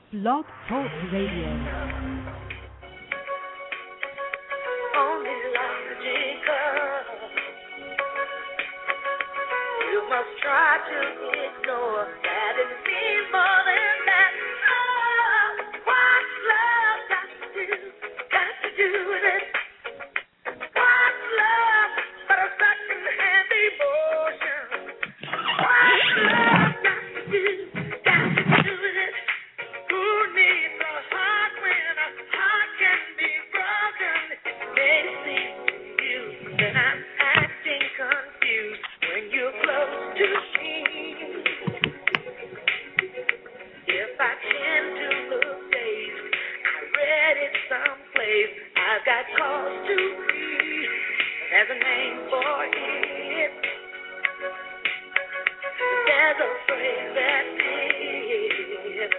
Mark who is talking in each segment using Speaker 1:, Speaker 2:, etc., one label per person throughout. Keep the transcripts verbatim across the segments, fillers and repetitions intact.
Speaker 1: Blog Talk Radio.
Speaker 2: Only logical. You must try to ignore that it means more than that. Oh, what's love got to do? Got to do with it. What's love but a second-hand emotion? What's love got to do? Got to do with it. Who needs a heart when a heart can be broken? It may seem to you that I'm acting confused when you're close to me. If I tend to look dazed, I read it someplace. I've got cause to be. There's a name for it. There's a phrase that fits.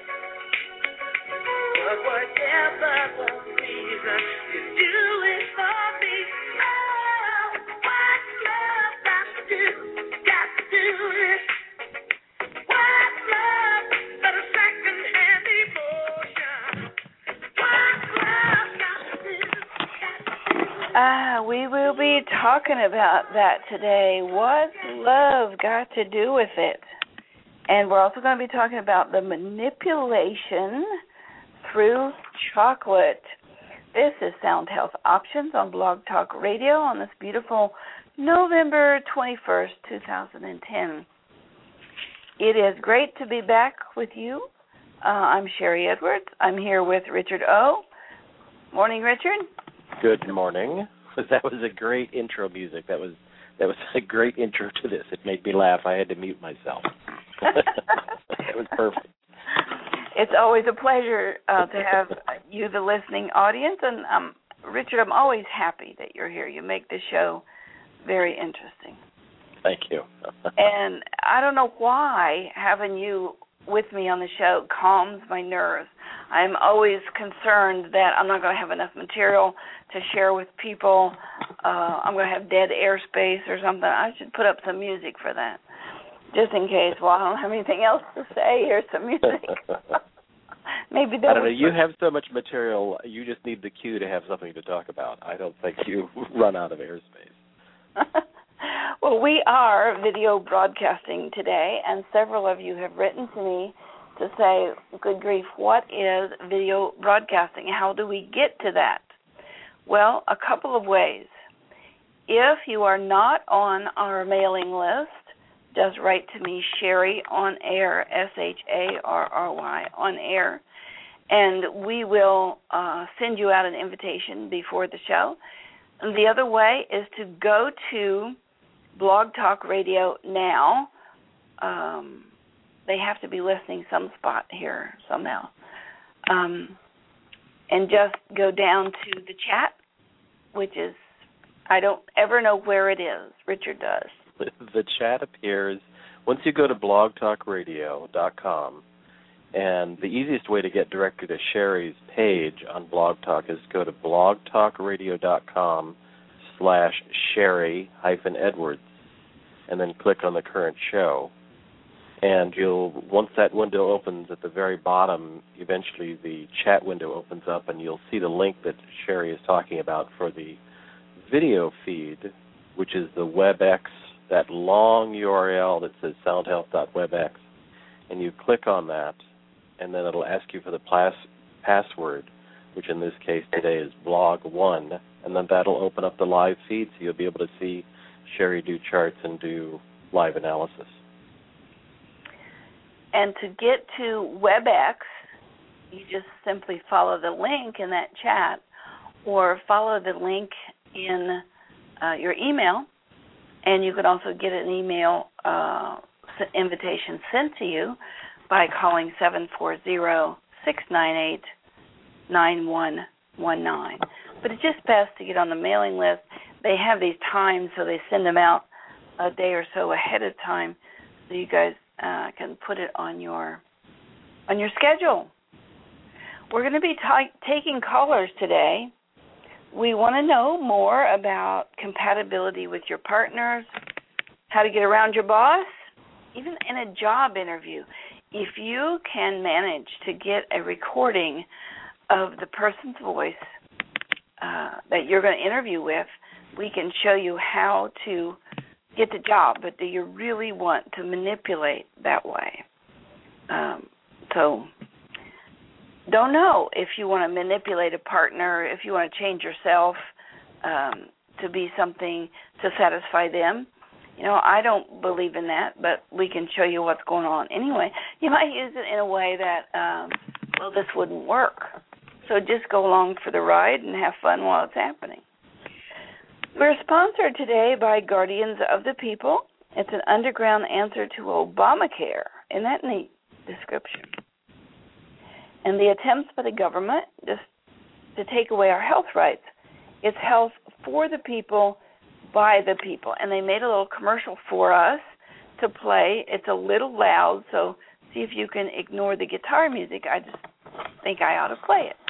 Speaker 2: But whatever the reason, you do it for me. Oh, what's love got to do? Got to do it. What's love but a second-hand emotion? What's love got to do? Got to do it.
Speaker 3: Ah, we will be talking about that today. What's love got to do with it? And we're also going to be talking about the manipulation through chocolate. This is Sound Health Options on Blog Talk Radio on this beautiful November twenty-first, twenty ten. It is great to be back with you. Uh, I'm Sherry Edwards. I'm here with Richard O. Morning, Richard.
Speaker 4: Good morning. That was a great intro music. That was that was a great intro to this. It made me laugh. I had to mute myself. It was perfect.
Speaker 3: It's always a pleasure uh, to have you, the listening audience. And um, Richard, I'm always happy that you're here. You make the show very interesting.
Speaker 4: Thank you.
Speaker 3: And I don't know why having you with me on the show calms my nerves. I'm always concerned that I'm not going to have enough material to share with people. Uh, I'm going to have dead airspace or something. I should put up some music for that, just in case. Well, I don't have anything else to say. Here's some music. Maybe that
Speaker 4: I don't know. You have so much material. You just need the cue to have something to talk about. I don't think you run out of airspace.
Speaker 3: Well, we are video broadcasting today, and several of you have written to me to say, good grief, what is video broadcasting? How do we get to that? Well, a couple of ways. If you are not on our mailing list, just write to me, Sherry on air, S H A R R Y, on air, and we will uh, send you out an invitation before the show. And the other way is to go to Blog Talk Radio now. Um, they have to be listening some spot here somehow. Um, and just go down to the chat, which is, I don't ever know where it is. Richard does.
Speaker 4: The chat appears once you go to blog talk radio dot com, and the easiest way to get directly to Sherry's page on Blog Talk is go to blog talk radio dot com slash Sherry hyphen Edwards, and then click on the current show. And you'll, once that window opens at the very bottom, eventually the chat window opens up, and you'll see the link that Sherry is talking about for the video feed, which is the WebEx, that long U R L that says soundhealth dot webex, and you click on that, and then it'll ask you for the plas- password, which in this case today is blog one, and then that'll open up the live feed, so you'll be able to see Sherry do charts and do live analysis.
Speaker 3: And to get to WebEx, you just simply follow the link in that chat, or follow the link in uh, your email, and you can also get an email uh, invitation sent to you by calling seven four zero, six nine eight, nine one one nine. But it's just best to get on the mailing list. They have these times, so they send them out a day or so ahead of time, so you guys uh, can put it on your on your schedule. We're going to be t- taking callers today. We want to know more about compatibility with your partners, how to get around your boss, even in a job interview. if you can manage to get a recording of the person's voice uh, that you're going to interview with, we can show you how to get the job. But do you really want to manipulate that way? Um, so don't know if you want to manipulate a partner, if you want to change yourself um, to be something to satisfy them. You know, I don't believe in that, but we can show you what's going on. Anyway, you might use it in a way that, um, well, this wouldn't work. So just go along for the ride and have fun while it's happening. We're sponsored today by Guardians of the People. It's an underground answer to Obamacare. Isn't that neat description? And the attempts by the government just to take away our health rights. It's health for the people, by the people. And they made a little commercial for us to play. It's a little loud, so see if you can ignore the guitar music. I just think I ought to play it.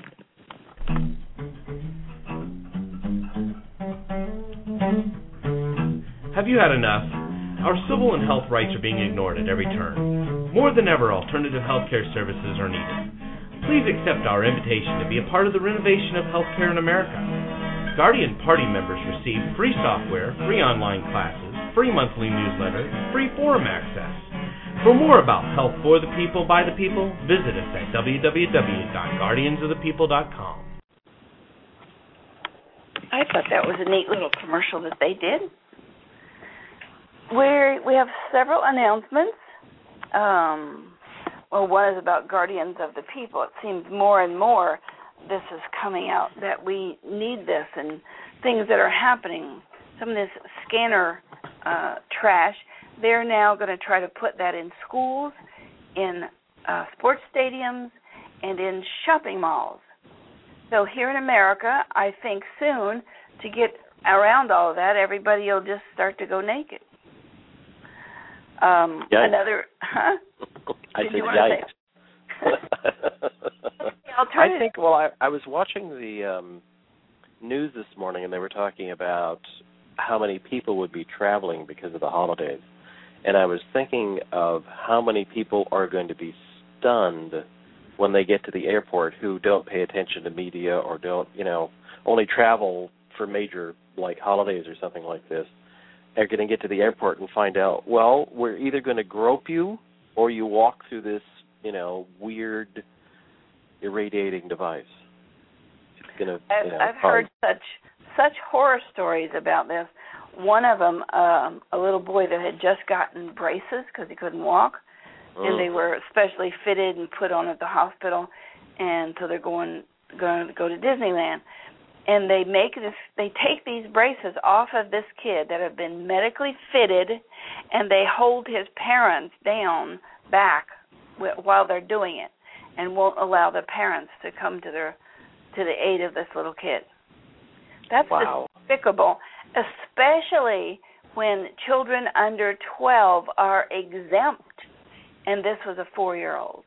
Speaker 5: Have you had enough? Our civil and health rights are being ignored at every turn. More than ever, alternative healthcare services are needed. Please accept our invitation to be a part of the renovation of healthcare in America. Guardian Party members receive free software, free online classes, free monthly newsletter, free forum access. For more about health for the people, by the people, visit us at w w w dot guardians of the people dot com.
Speaker 3: I thought that was a neat little commercial that they did. We're, we have several announcements. Um, well, one is about Guardians of the People. It seems more and more this is coming out that we need this and things that are happening. Some of this scanner uh, trash, they're now going to try to put that in schools, in uh, sports stadiums, and in shopping malls. So here in America, I think soon to get around all of that, everybody will just start to go naked. Um, another, huh?
Speaker 4: I
Speaker 3: Did
Speaker 4: said
Speaker 3: you want
Speaker 4: yikes. I think, well, I, I was watching the um, news this morning, and they were talking about how many people would be traveling because of the holidays. And I was thinking of how many people are going to be stunned when they get to the airport who don't pay attention to media or don't, you know, only travel for major, like, holidays or something like this. They're going to get to the airport and find out, well, we're either going to grope you or you walk through this, you know, weird irradiating device. It's going to,
Speaker 3: I've,
Speaker 4: you know,
Speaker 3: I've heard such such horror stories about this. One of them, um, a little boy that had just gotten braces because he couldn't walk, mm. and they were specially fitted and put on at the hospital, and so they're going going to go to Disneyland. And they make this, they take these braces off of this kid that have been medically fitted, and they hold his parents down back while they're doing it, and won't allow the parents to come to their to the aid of this little kid. That's
Speaker 4: wow.
Speaker 3: despicable, especially when children under twelve are exempt, and this was a four-year-old.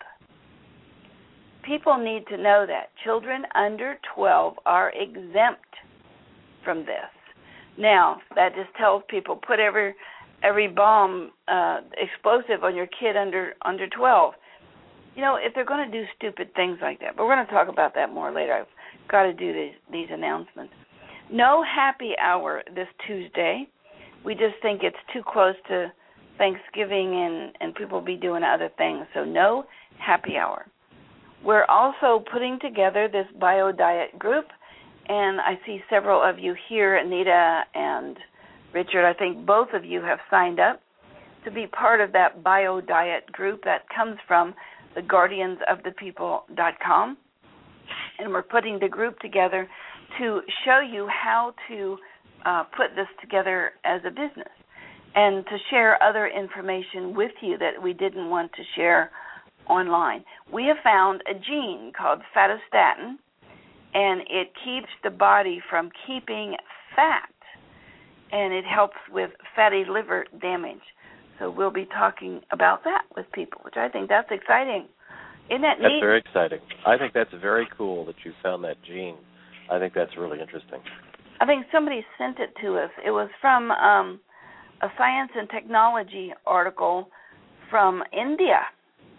Speaker 3: People need to know that. Children under twelve are exempt from this. Now, that just tells people, put every every bomb uh, explosive on your kid under under twelve. You know, if they're going to do stupid things like that. But we're going to talk about that more later. I've got to do these, these announcements. No happy hour this Tuesday. We just think it's too close to Thanksgiving and, and people will be doing other things. So no happy hour. We're also putting together this bio diet group, and I see several of you here, Anita and Richard. I think both of you have signed up to be part of that bio diet group that comes from the guardians of the people dot com. And we're putting the group together to show you how to uh, put this together as a business and to share other information with you that we didn't want to share online. We have found a gene called fatostatin, and it keeps the body from keeping fat, and it helps with fatty liver damage. So we'll be talking about that with people, which I think that's exciting. Isn't that
Speaker 4: That's
Speaker 3: neat?
Speaker 4: very exciting. I think that's very cool that you found that gene. I think that's really interesting.
Speaker 3: I think somebody sent it to us. It was from um, a science and technology article from India.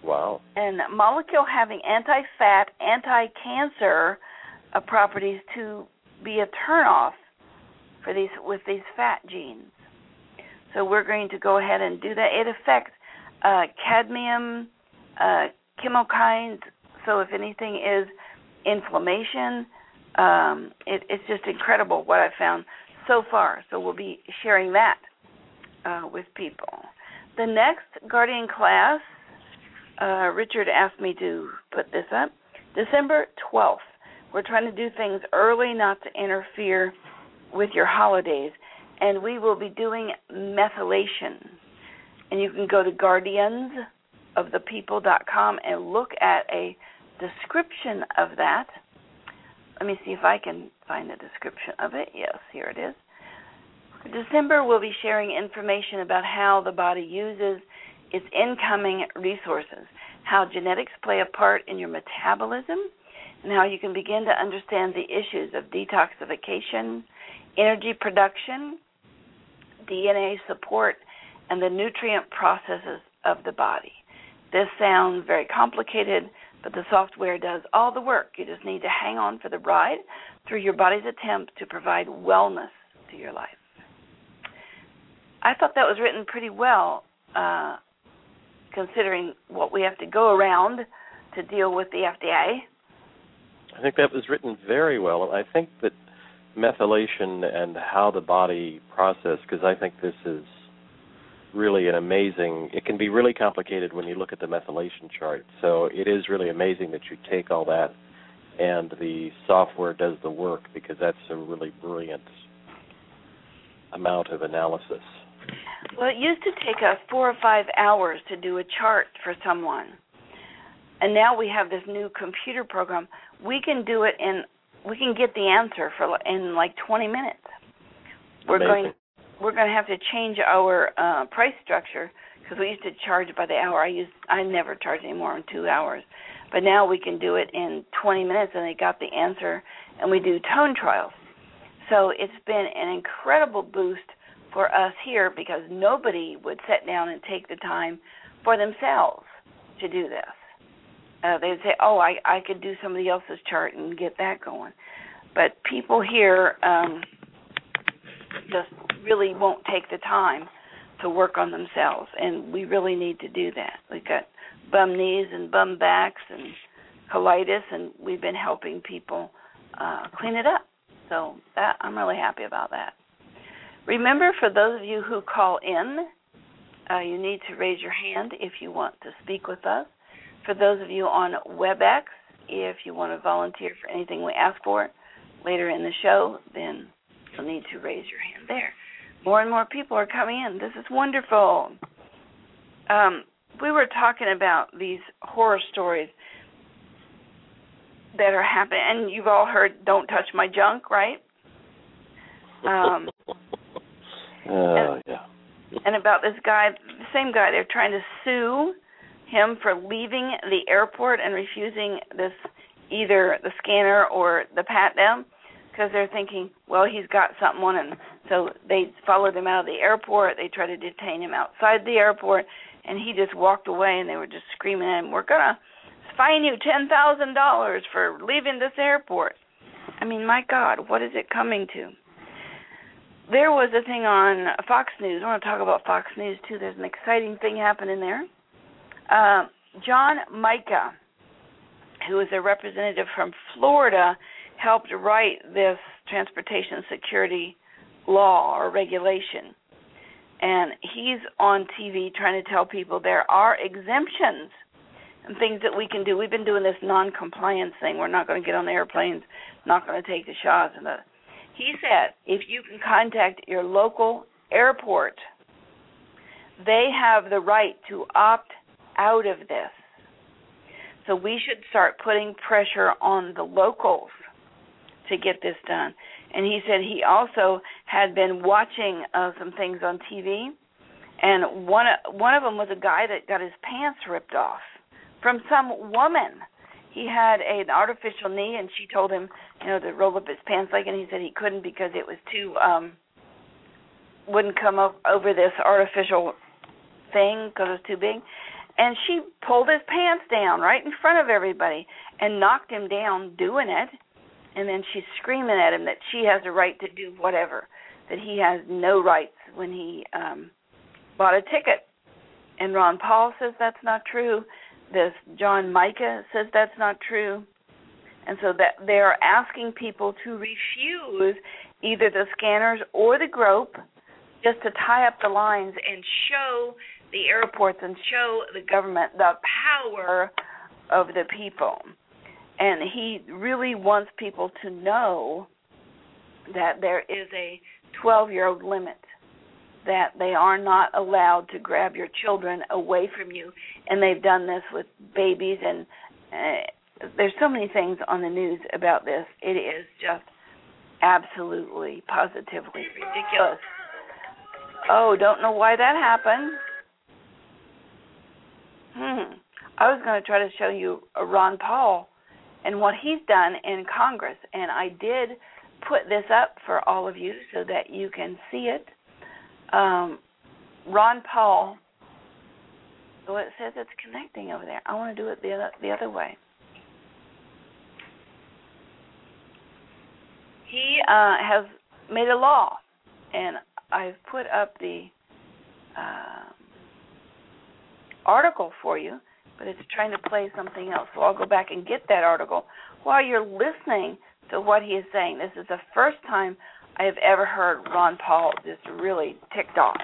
Speaker 4: Wow.
Speaker 3: And molecule having anti-fat, anti-cancer uh, properties to be a turnoff for these with these fat genes. So we're going to go ahead and do that. It affects uh, cadmium, uh, chemokines. So if anything is inflammation, um, it, it's just incredible what I've found so far. So we'll be sharing that uh, with people. The next Guardian class, uh, Richard asked me to put this up, December twelfth. We're trying to do things early, not to interfere with your holidays. And we will be doing methylation. And you can go to guardians of the people dot com and look at a description of that. Let me see if I can find a description of it. Yes, here it is. December, we'll be sharing information about how the body uses its incoming resources, how genetics play a part in your metabolism, and how you can begin to understand the issues of detoxification, energy production, D N A support, and the nutrient processes of the body. This sounds very complicated, but the software does all the work. You just need to hang on for the ride through your body's attempt to provide wellness to your life. I thought that was written pretty well, uh, considering what we have to go around to deal with the F D A.
Speaker 4: I think that was written very well, and I think that methylation and how the body process, because I think this is really an amazing, it can be really complicated when you look at the methylation chart. So it is really amazing that you take all that and the software does the work, because that's a really brilliant amount of analysis.
Speaker 3: Well, it used to take us four or five hours to do a chart for someone. And now we have this new computer program. We can do it in, we can get the answer for in like twenty minutes. We're
Speaker 4: Amazing.
Speaker 3: going we're going to have to change our uh, price structure, because we used to charge by the hour. I used I never charge anymore in two hours. But now we can do it in twenty minutes, and they got the answer, and we do tone trials. So it's been an incredible boost for us here, because nobody would sit down and take the time for themselves to do this. Uh, they'd say, oh, I, I could do somebody else's chart and get that going. But people here um, just really won't take the time to work on themselves, and we really need to do that. We've got bum knees and bum backs and colitis, and we've been helping people uh, clean it up. So that, I'm really happy about that. Remember, for those of you who call in, uh, you need to raise your hand if you want to speak with us. For those of you on WebEx, if you want to volunteer for anything we ask for later in the show, then you'll need to raise your hand there. More and more people are coming in. This is wonderful. Um, we were talking about these horror stories that are happening, and you've all heard, don't touch my junk, right? Um,
Speaker 4: uh,
Speaker 3: and,
Speaker 4: yeah.
Speaker 3: and about this guy, the same guy, they're trying to sue him for leaving the airport and refusing this, either the scanner or the pat-down, because they're thinking, well, he's got something on him. So they followed him out of the airport. They tried to detain him outside the airport, and he just walked away, and they were just screaming at him, we're going to fine you ten thousand dollars for leaving this airport. I mean, my God, what is it coming to? There was a thing on Fox News. I want to talk about Fox News, too. There's an exciting thing happening there. Uh, John Mica, who is a representative from Florida, helped write this transportation security law or regulation. And he's on T V trying to tell people there are exemptions and things that we can do. We've been doing this non-compliance thing. We're not going to get on the airplanes, not going to take the shots. And the, he said if you can contact your local airport, they have the right to opt out of this. So we should start putting pressure on the locals to get this done. And he said he also had been watching uh, some things on T V, and one one of them was a guy that got his pants ripped off from some woman. He had a, an artificial knee, and she told him, you know, to roll up his pants leg, and he said he couldn't because it was too, um, wouldn't come up over this artificial thing because it was too big. And she pulled his pants down right in front of everybody and knocked him down doing it. And then she's screaming at him that she has a right to do whatever, that he has no rights when he um, bought a ticket. And Ron Paul says that's not true. This John Micah says that's not true. And so that they are asking people to refuse either the scanners or the grope, just to tie up the lines and show the airports and show the government the power of the people. And he really wants people to know that there is a twelve-year-old limit, that they are not allowed to grab your children away from you. And they've done this with babies, and uh, there's so many things on the news about this. It is just absolutely, positively ridiculous. Oh, don't know why that happened. Hmm. I was going to try to show you Ron Paul and what he's done in Congress, and I did put this up for all of you so that you can see it. Um, Ron Paul, well, it says it's connecting over there. I want to do it the other, the other way. He uh, has made a law, and I've put up the uh, article for you, but it's trying to play something else. So I'll go back and get that article while you're listening to what he is saying. This is the first time I have ever heard Ron Paul just really ticked off.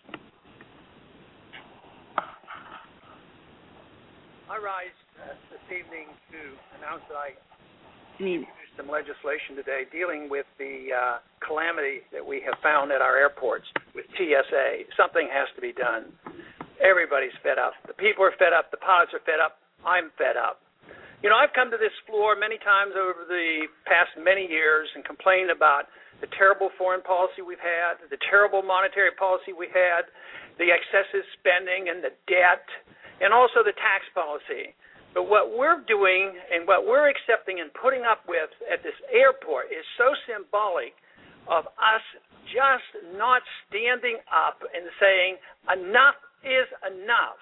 Speaker 6: I rise uh, this evening to announce that I
Speaker 3: Need.
Speaker 6: introduced some legislation today dealing with the uh, calamity that we have found at our airports with T S A. Something has to be done. Everybody's fed up. The people are fed up. The pilots are fed up. I'm fed up. You know, I've come to this floor many times over the past many years and complained about the terrible foreign policy we've had, the terrible monetary policy we had, the excessive spending and the debt, and also the tax policy. But what we're doing and what we're accepting and putting up with at this airport is so symbolic of us just not standing up and saying enough is enough.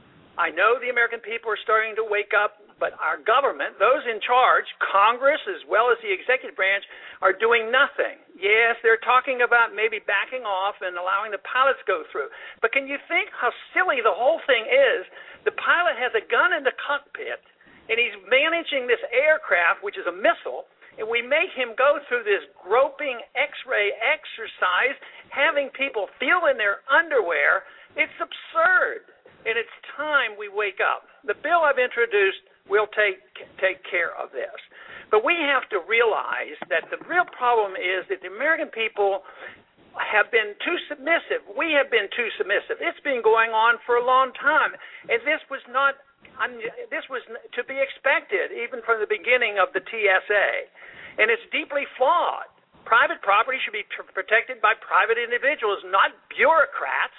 Speaker 6: I know the American people are starting to wake up, but our government, those in charge, Congress as well as the executive branch, are doing nothing. Yes, they're talking about maybe backing off and allowing the pilots go through. But can you think how silly the whole thing is? The pilot has a gun in the cockpit, and he's managing this aircraft, which is a missile, and we make him go through this groping X-ray exercise, having people feel in their underwear. It's absurd, and it's time we wake up. The bill I've introduced will take take care of this. But we have to realize that the real problem is that the American people have been too submissive. We have been too submissive. It's been going on for a long time, and this was not this was to be expected even from the beginning of the T S A, and it's deeply flawed. Private property should be protected by private individuals, not bureaucrats.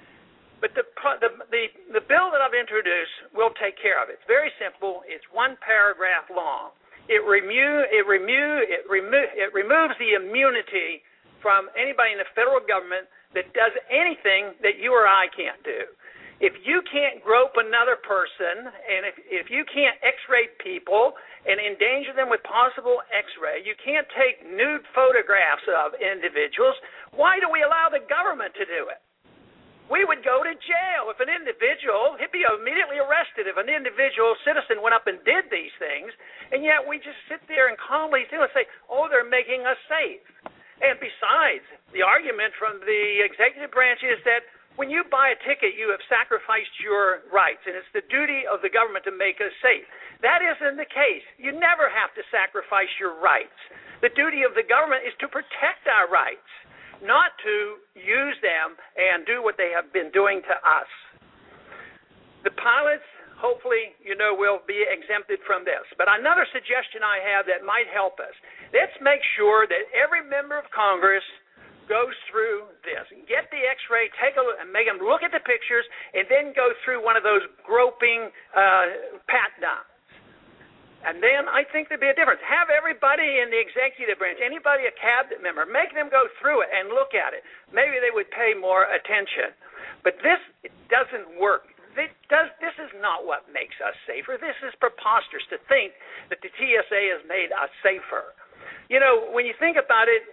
Speaker 6: But the, the the the bill that I've introduced will take care of it. It's very simple. It's one paragraph long. It remo it remo it remo it removes the immunity from anybody in the federal government that does anything that you or I can't do. If you can't grope another person, and if if you can't X-ray people and endanger them with possible X-ray, you can't take nude photographs of individuals. Why do we allow the government to do it? We would go to jail if an individual, he'd be immediately arrested if an individual citizen went up and did these things, and yet we just sit there and calmly do and say, oh, they're making us safe. And besides, the argument from the executive branch is that when you buy a ticket, you have sacrificed your rights, and it's the duty of the government to make us safe. That isn't the case. You never have to sacrifice your rights. The duty of the government is to protect our rights, not to use them and do what they have been doing to us. The pilots, hopefully, you know, will be exempted from this. But another suggestion I have that might help us, let's make sure that every member of Congress goes through this. Get the X-ray, take a look, and make them look at the pictures, and then go through one of those groping uh, pat-downs. And then I think there'd be a difference. Have everybody in the executive branch, anybody a cabinet member, make them go through it and look at it. Maybe they would pay more attention. But this doesn't work. This, does, this is not what makes us safer. This is preposterous to think that the T S A has made us safer. You know, when you think about it,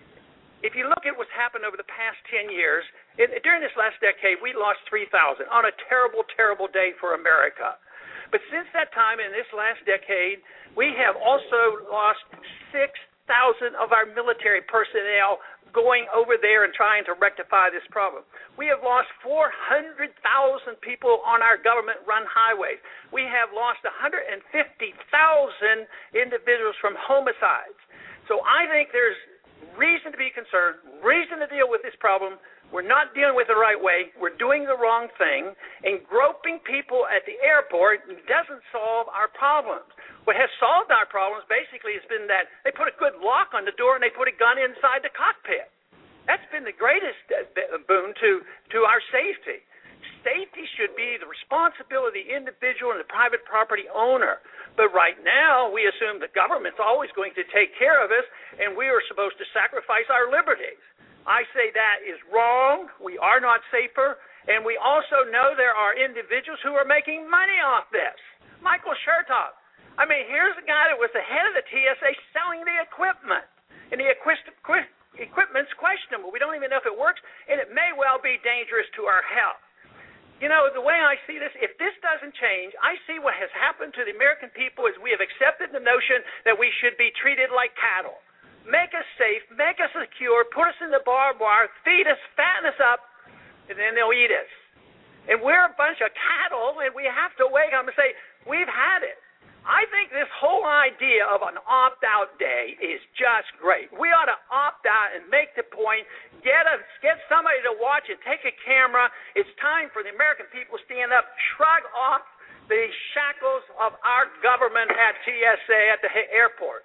Speaker 6: if you look at what's happened over the past ten years, it, during this last decade, we lost three thousand on a terrible, terrible day for America. But since that time, in this last decade, we have also lost six thousand of our military personnel going over there and trying to rectify this problem. We have lost four hundred thousand people on our government-run highways. We have lost one hundred fifty thousand individuals from homicides. So I think there's reason to be concerned, reason to deal with this problem. We're not dealing with it the right way. We're doing the wrong thing. And groping people at the airport doesn't solve our problems. What has solved our problems basically has been that they put a good lock on the door and they put a gun inside the cockpit. That's been the greatest boon to, to our safety. Safety should be the responsibility of the individual and the private property owner. But right now, we assume the government's always going to take care of us, and we are supposed to sacrifice our liberties. I say that is wrong. We are not safer, and we also know there are individuals who are making money off this. Michael Chertoff. I mean, here's a guy that was the head of the T S A selling the equipment, and the equip- equipment's questionable. We don't even know if it works, and it may well be dangerous to our health. You know, the way I see this, if this doesn't change, I see what has happened to the American people is we have accepted the notion that we should be treated like cattle. Make us safe, make us secure, put us in the barbed wire, feed us, fatten us up, and then they'll eat us. And we're a bunch of cattle, and we have to wake up and say, we've had it. I think this whole idea of an opt-out day is just great. We ought to opt out and make the point, get a, get somebody to watch it, take a camera. It's time for the American people to stand up, shrug off the shackles of our government at T S A at the airport.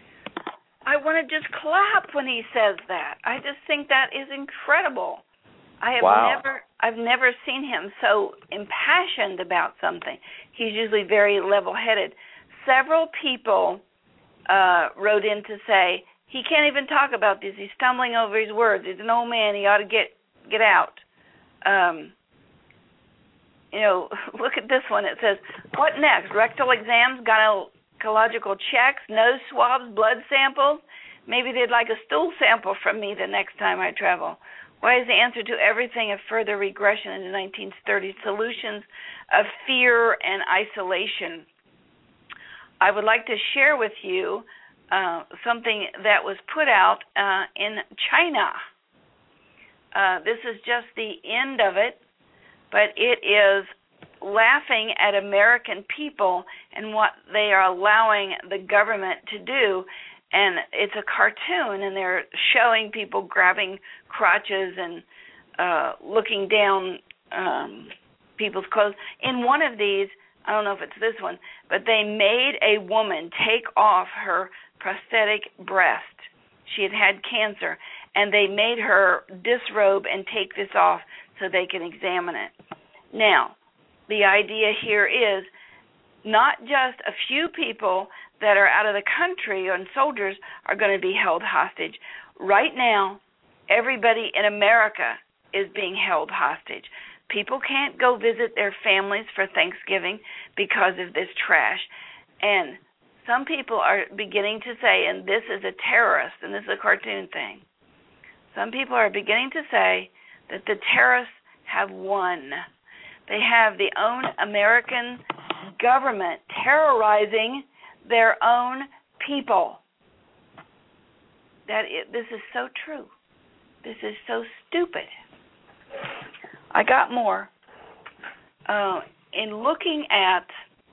Speaker 3: I want to just clap when he says that. I just think that is incredible. I have
Speaker 4: wow.
Speaker 3: never I've never seen him so impassioned about something. He's usually very level-headed. Several people uh, wrote in to say he can't even talk about this. He's stumbling over his words. He's an old man. He ought to get get out. Um, you know, look at this one. It says, what next? Rectal exams, gynecological checks, nose swabs, blood samples. Maybe they'd like a stool sample from me the next time I travel. Why is the answer to everything a further regression in the nineteen thirties solutions of fear and isolation? I would like to share with you uh, something that was put out uh, in China. Uh, this is just the end of it, but it is laughing at American people and what they are allowing the government to do. And it's a cartoon, and they're showing people grabbing crotches and uh, looking down um, people's clothes. In one of these, I don't know if it's this one, but they made a woman take off her prosthetic breast. She had had cancer, and they made her disrobe and take this off so they can examine it. Now, the idea here is not just a few people that are out of the country and soldiers are going to be held hostage. Right now, everybody in America is being held hostage. People can't go visit their families for Thanksgiving because of this trash. And some people are beginning to say, and this is a terrorist, and this is a cartoon thing, some people are beginning to say that the terrorists have won. They have the own American government terrorizing their own people. That is, this is so true. This is so stupid. I got more. Uh, in looking at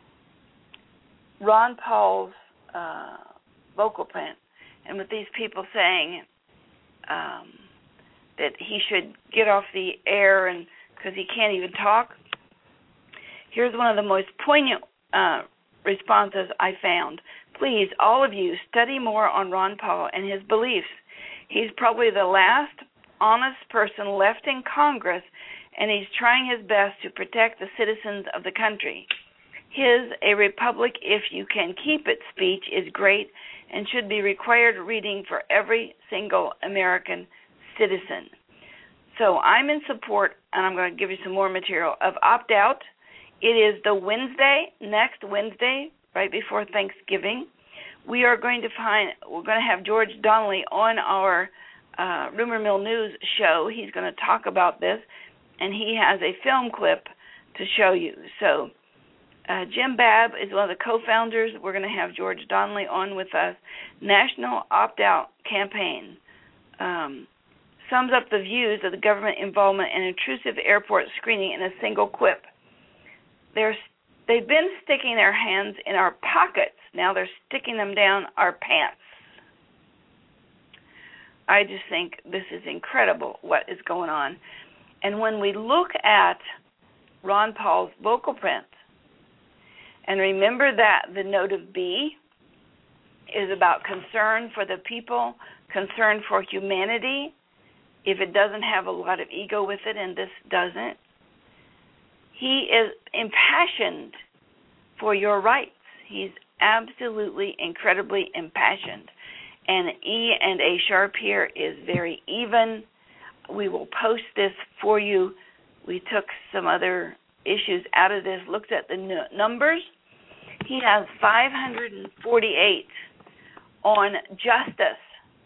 Speaker 3: Ron Paul's uh, vocal print, and with these people saying um, that he should get off the air and because he can't even talk, here's one of the most poignant uh, responses I found. Please, all of you, study more on Ron Paul and his beliefs. He's probably the last honest person left in Congress, and he's trying his best to protect the citizens of the country. His "A Republic If You Can Keep It" speech is great and should be required reading for every single American citizen. So I'm in support, and I'm going to give you some more material, of opt-out. It is the Wednesday, next Wednesday, right before Thanksgiving. We are going to find, we're going to have George Donnelly on our uh, Rumor Mill News show. He's going to talk about this, and he has a film clip to show you. So uh, Jim Babb is one of the co-founders. We're going to have George Donnelly on with us. National Opt-Out Campaign um, sums up the views of the government involvement in intrusive airport screening in a single quip. They're, they've been sticking their hands in our pockets. Now they're sticking them down our pants. I just think this is incredible what is going on. And when we look at Ron Paul's vocal print, and remember that the note of B is about concern for the people, concern for humanity, if it doesn't have a lot of ego with it, and this doesn't, he is impassioned for your rights. He's absolutely, incredibly impassioned. And E and A sharp here is very even. We will post this for you. We took some other issues out of this, looked at the n- numbers. He has five hundred forty-eight on justice.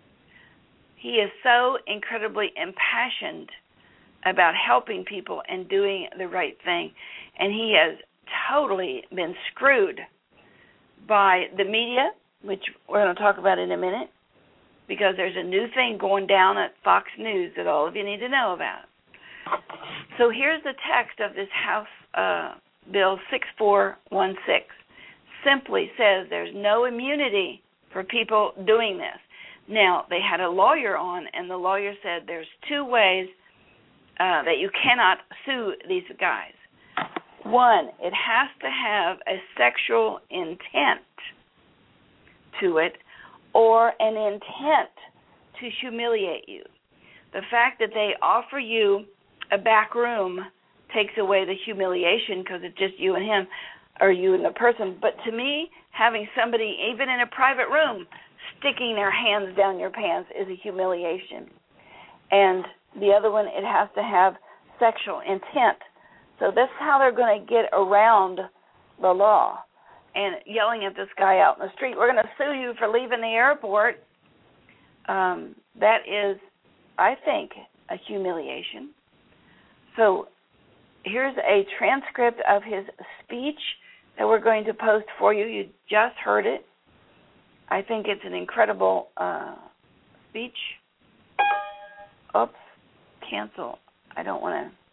Speaker 3: He is so incredibly impassioned about helping people and doing the right thing. And he has totally been screwed by the media, which we're going to talk about in a minute, because there's a new thing going down at Fox News that all of you need to know about. So here's the text of this House uh, Bill six four one six. Simply says there's no immunity for people doing this. Now, they had a lawyer on, and the lawyer said there's two ways uh, that you cannot sue these guys. One, it has to have a sexual intent to it, or an intent to humiliate you. The fact that they offer you a back room takes away the humiliation because it's just you and him, or you and the person. But to me, having somebody, even in a private room, sticking their hands down your pants is a humiliation. And the other one, it has to have sexual intent. So that's how they're going to get around the law. And yelling at this guy out in the street, we're going to sue you for leaving the airport. Um, that is, I think, a humiliation. So here's a transcript of his speech that we're going to post for you. You just heard it. I think it's an incredible uh, speech. Oops, cancel. I don't want to.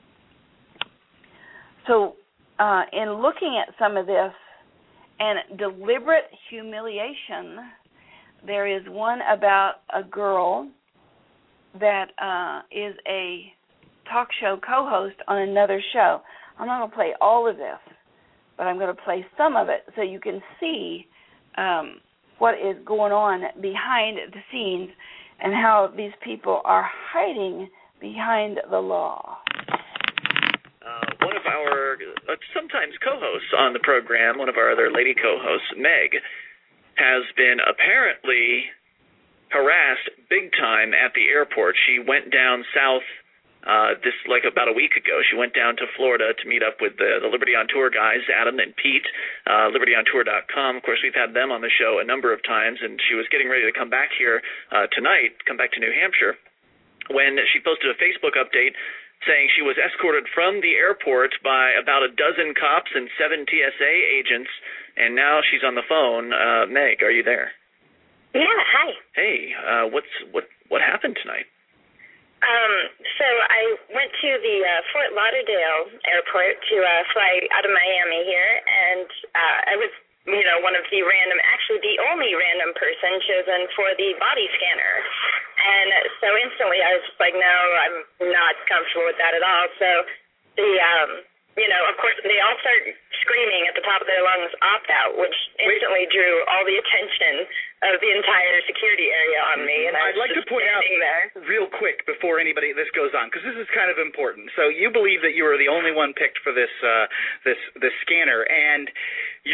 Speaker 3: So uh, in looking at some of this, and deliberate humiliation, there is one about a girl that uh, is a talk show co-host on another show. I'm not going to play all of this, but I'm going to play some of it so you can see um, what is going on behind the scenes and how these people are hiding behind the law.
Speaker 7: Uh, one of our uh, sometimes co-hosts on the program, one of our other lady co-hosts, Meg, has been apparently harassed big time at the airport. She went down south uh, this like about a week ago. She went down to Florida to meet up with the, the Liberty on Tour guys, Adam and Pete, uh, liberty on tour dot com. Of course, we've had them on the show a number of times, and she was getting ready to come back here uh, tonight, come back to New Hampshire, when she posted a Facebook update saying she was escorted from the airport by about a dozen cops and seven T S A agents, and now she's on the phone. Uh, Meg, are you there?
Speaker 8: Yeah, hi.
Speaker 7: Hey, uh, what's what what happened tonight?
Speaker 8: Um, so I went to the uh, Fort Lauderdale airport to uh, fly out of Miami here, and uh, I was, you know, one of the random, actually the only random person chosen for the body scanner. And so instantly I was just like, no, I'm not comfortable with that at all. So the, um, you know, of course, they all start screaming at the top of their lungs, opt-out, which instantly drew all the attention of the entire security area on me. And I
Speaker 9: I'd like to point out
Speaker 8: there.
Speaker 9: real quick before anybody this goes on, because this is kind of important. So you believe that you were the only one picked for this uh, this this scanner, and you're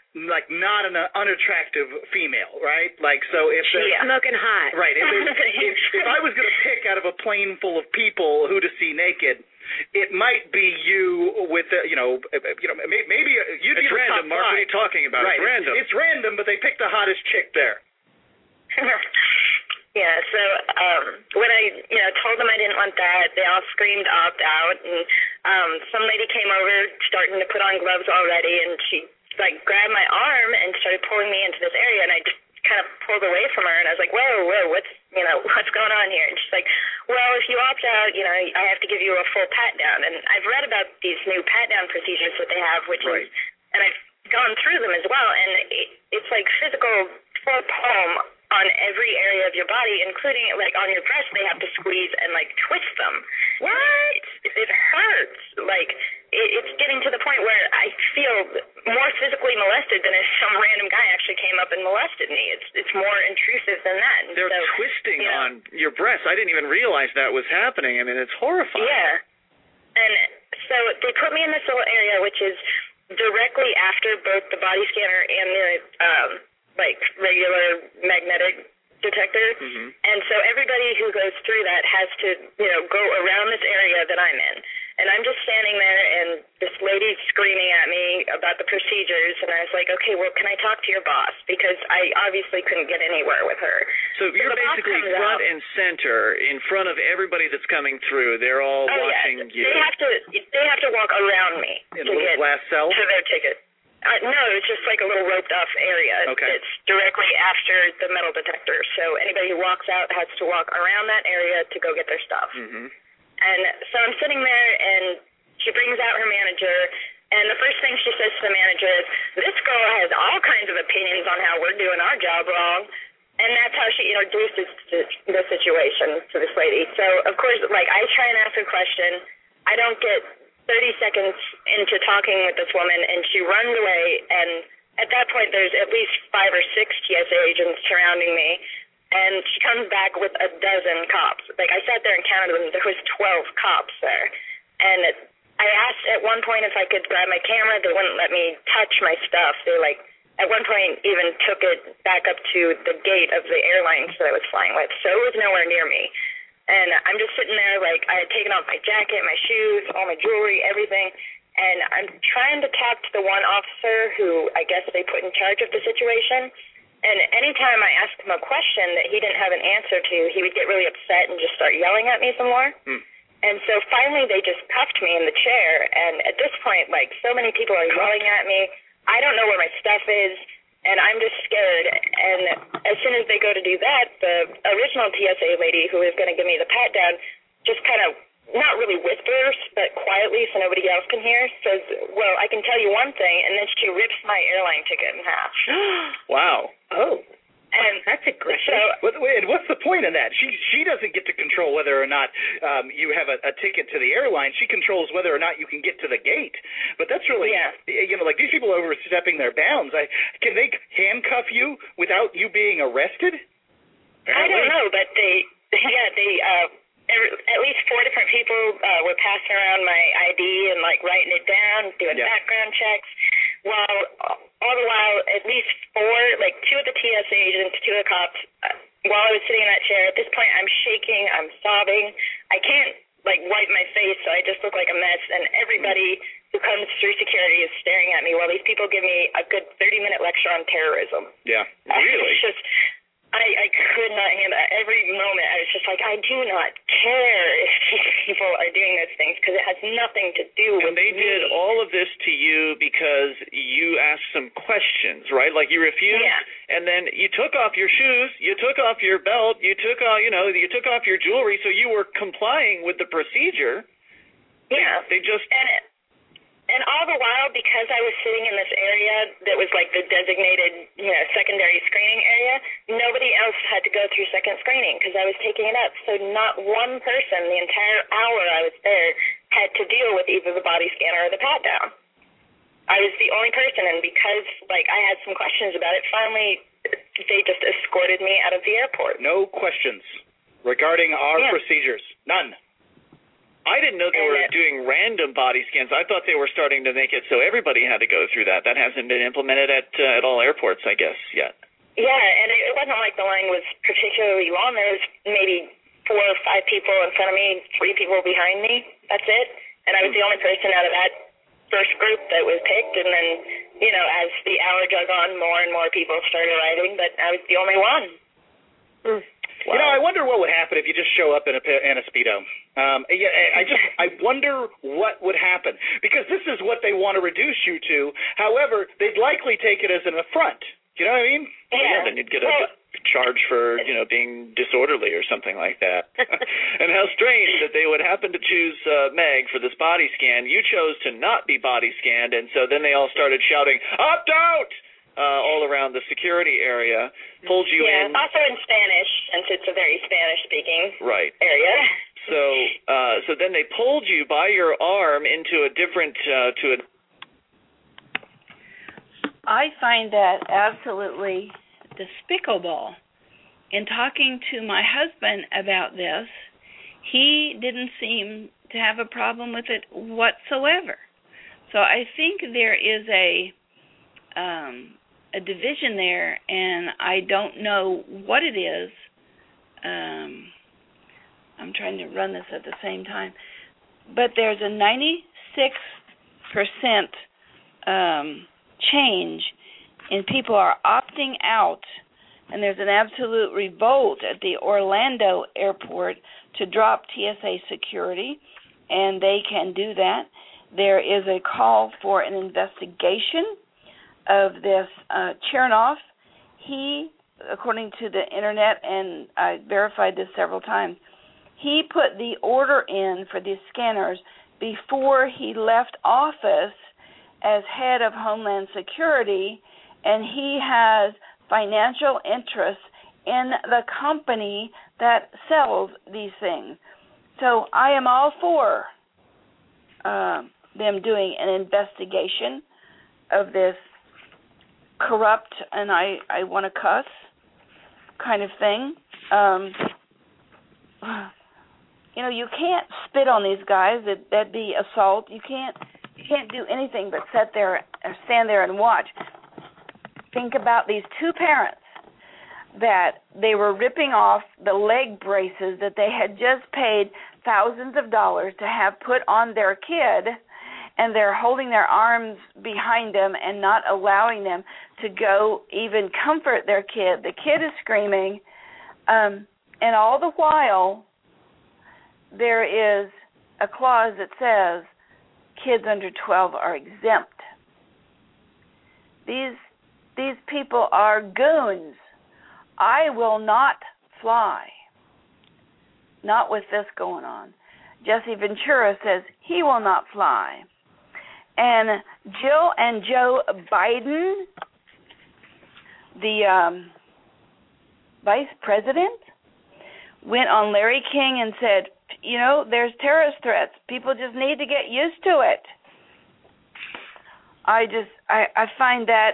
Speaker 9: like not an unattractive female, right? Like so if the,
Speaker 8: yeah.
Speaker 10: smoking hot.
Speaker 9: Right. If, if, if I was going to pick out of a plane full of people who to see naked, it might be you with the, you know, you know, maybe you'd
Speaker 7: it's
Speaker 9: be the
Speaker 7: random.
Speaker 9: top
Speaker 7: Mark,
Speaker 9: five.
Speaker 7: what are you talking about?
Speaker 9: Right.
Speaker 7: It's random.
Speaker 9: It's, it's random, but they picked the hottest chick there.
Speaker 8: Yeah, so um, when I, you know, told them I didn't want that, they all screamed opt out, and um, some lady came over starting to put on gloves already, and she, like, grabbed my arm and started pulling me into this area, and I just kind of pulled away from her, and I was like, whoa, whoa, what's, you know, what's going on here? And she's like, well, if you opt out, you know, I have to give you a full pat-down, and I've read about these new pat-down procedures that they have, which
Speaker 9: right.
Speaker 8: is, and I've gone through them as well, and it, it's like physical forearm on every area of your body, including like on your breast, they have to squeeze and like twist them.
Speaker 10: What?
Speaker 8: It's, it hurts. Like it, it's getting to the point where I feel more physically molested than if some random guy actually came up and molested me. It's it's more intrusive than that. And
Speaker 7: They're
Speaker 8: so,
Speaker 7: twisting
Speaker 8: you know,
Speaker 7: on your breast. I didn't even realize that was happening. I mean, it's horrifying.
Speaker 8: Yeah. And so they put me in this little area, which is directly after both the body scanner and the um, like regular magnetic detector.
Speaker 7: Mm-hmm.
Speaker 8: And so everybody who goes through that has to, you know, go around this area that I'm in. And I'm just standing there, and this lady's screaming at me about the procedures, and I was like, okay, well, can I talk to your boss? Because I obviously couldn't get anywhere with her.
Speaker 7: So you're
Speaker 8: so
Speaker 7: basically front
Speaker 8: out,
Speaker 7: and center in front of everybody that's coming through. They're all
Speaker 8: oh,
Speaker 7: watching
Speaker 8: yeah.
Speaker 7: you.
Speaker 8: They have to, they have to walk around me
Speaker 9: In
Speaker 8: to
Speaker 9: a little
Speaker 8: get
Speaker 9: glass cell?
Speaker 8: to their ticket. Uh, no, it's just like a little roped-off area.
Speaker 7: Okay.
Speaker 8: It's directly after the metal detector. So anybody who walks out has to walk around that area to go get their stuff.
Speaker 7: Mm-hmm.
Speaker 8: And so I'm sitting there, and she brings out her manager, and the first thing she says to the manager is, this girl has all kinds of opinions on how we're doing our job wrong. And that's how she introduces the situation to this lady. So, of course, like, I try and ask a question. I don't get thirty seconds into talking with this woman, and she runs away, and at that point there's at least five or six T S A agents surrounding me, and she comes back with a dozen cops. Like, I sat there and counted them. There was twelve cops there. And I asked at one point if I could grab my camera. They wouldn't let me touch my stuff. They, like, at one point even took it back up to the gate of the airlines that I was flying with, so it was nowhere near me. And I'm just sitting there, like, I had taken off my jacket, my shoes, all my jewelry, everything, and I'm trying to talk to the one officer who I guess they put in charge of the situation. And anytime I asked him a question that he didn't have an answer to, he would get really upset and just start yelling at me some more.
Speaker 7: Hmm.
Speaker 8: And so finally they just cuffed me in the chair, and at this point, like, so many people are yelling at me. I don't know where my stuff is, and I'm just scared. And as soon as they go to do that, the original T S A lady who was going to give me the pat down just kind of, not really whispers, but quietly so nobody else can hear, says, well, I can tell you one thing, and then she rips my airline ticket in half.
Speaker 9: Wow.
Speaker 10: Oh.
Speaker 8: And
Speaker 10: that's aggressive.
Speaker 8: So,
Speaker 9: What, wait, what's the point in that? She she doesn't get to control whether or not um, you have a, a ticket to the airline. She controls whether or not you can get to the gate. But that's really,
Speaker 8: yeah.
Speaker 9: you know, like these people are overstepping their bounds. I, can they handcuff you without you being arrested?
Speaker 8: I don't know, but they, yeah, they, uh, every, at least four different people uh, were passing around my I D and, like, writing it down, doing
Speaker 9: yeah.
Speaker 8: background checks, while all the while at least four, like two of the T S A agents, two of the cops, uh, while I was sitting in that chair, at this point I'm shaking, I'm sobbing, I can't, like, wipe my face, so I just look like a mess, and everybody who comes through security is staring at me while these people give me a good thirty-minute lecture on terrorism.
Speaker 9: Yeah,
Speaker 7: really?
Speaker 8: It's just, I, I could not handle it. Every moment I was just like, I do not care if these people are doing those things because it has nothing to do with
Speaker 7: And they
Speaker 8: me.
Speaker 7: did all of this to you because you asked some questions, right? Like you refused,
Speaker 8: Yeah.
Speaker 7: and then you took off your shoes, you took off your belt, you took off, you know, you took off your jewelry, so you were complying with the procedure.
Speaker 8: Yeah.
Speaker 7: They, they just...
Speaker 8: And it, And all the while, because I was sitting in this area that was like the designated, you know, secondary screening area, nobody else had to go through second screening because I was taking it up. So not one person the entire hour I was there had to deal with either the body scanner or the pat down. I was the only person, and because, like, I had some questions about it, finally they just escorted me out of the airport.
Speaker 9: No questions regarding our
Speaker 8: Yeah.
Speaker 9: procedures. None.
Speaker 7: I didn't know they
Speaker 8: and
Speaker 7: were
Speaker 8: it,
Speaker 7: doing random body scans. I thought they were starting to make it so everybody had to go through that. That hasn't been implemented at uh, at all airports, I guess, yet.
Speaker 8: Yeah, and it wasn't like the line was particularly long. There was maybe four or five people in front of me, three people behind me. That's it. And I was the only person out of that first group that was picked. And then, you know, as the hour drug on, more and more people started arriving, but I was the only one.
Speaker 9: Mm. Wow. You know, I wonder what would happen if you just show up in a in a Speedo. Um, yeah, I just I wonder what would happen, because this is what they want to reduce you to. However, they'd likely take it as an affront. You know what I mean?
Speaker 8: Yeah.
Speaker 7: Well, yeah, then you'd get a well, charge for, you know, being disorderly or something like that. And how strange that they would happen to choose uh, Meg for this body scan. You chose to not be body scanned, and so then they all started shouting, "Opt out!" Uh, all around the security area, pulled you
Speaker 8: yeah,
Speaker 7: in.
Speaker 8: Yeah, also in Spanish, since it's a very Spanish-speaking
Speaker 7: right.
Speaker 8: area.
Speaker 7: So, uh, so then they pulled you by your arm into a different, uh, to a.
Speaker 3: I find that absolutely despicable. In talking to my husband about this, he didn't seem to have a problem with it whatsoever. So I think there is a um, a division there, and I don't know what it is. Um, I'm trying to run this at the same time. But there's a ninety-six percent um, change in people are opting out, and there's an absolute revolt at the Orlando airport to drop T S A security, and they can do that. There is a call for an investigation of this uh, Chernoff. He, according to the internet, and I verified this several times, he put the order in for these scanners before he left office as head of Homeland Security, and he has financial interests in the company that sells these things. So I am all for uh, them doing an investigation of this corrupt, and I, I want to cuss kind of thing. Um, you know, you can't spit on these guys. That that'd be assault. You can't you can't do anything but sit there or stand there and watch. Think about these two parents that they were ripping off the leg braces that they had just paid thousands of dollars to have put on their kid, and they're holding their arms behind them and not allowing them to go even comfort their kid. The kid is screaming, um, and all the while there is a clause that says kids under twelve are exempt. These these people are goons. I will not fly. Not with this going on. Jesse Ventura says he will not fly. And Jill and Joe Biden, the um, vice president, went on Larry King and said, you know, there's terrorist threats. People just need to get used to it. I just, I, I find that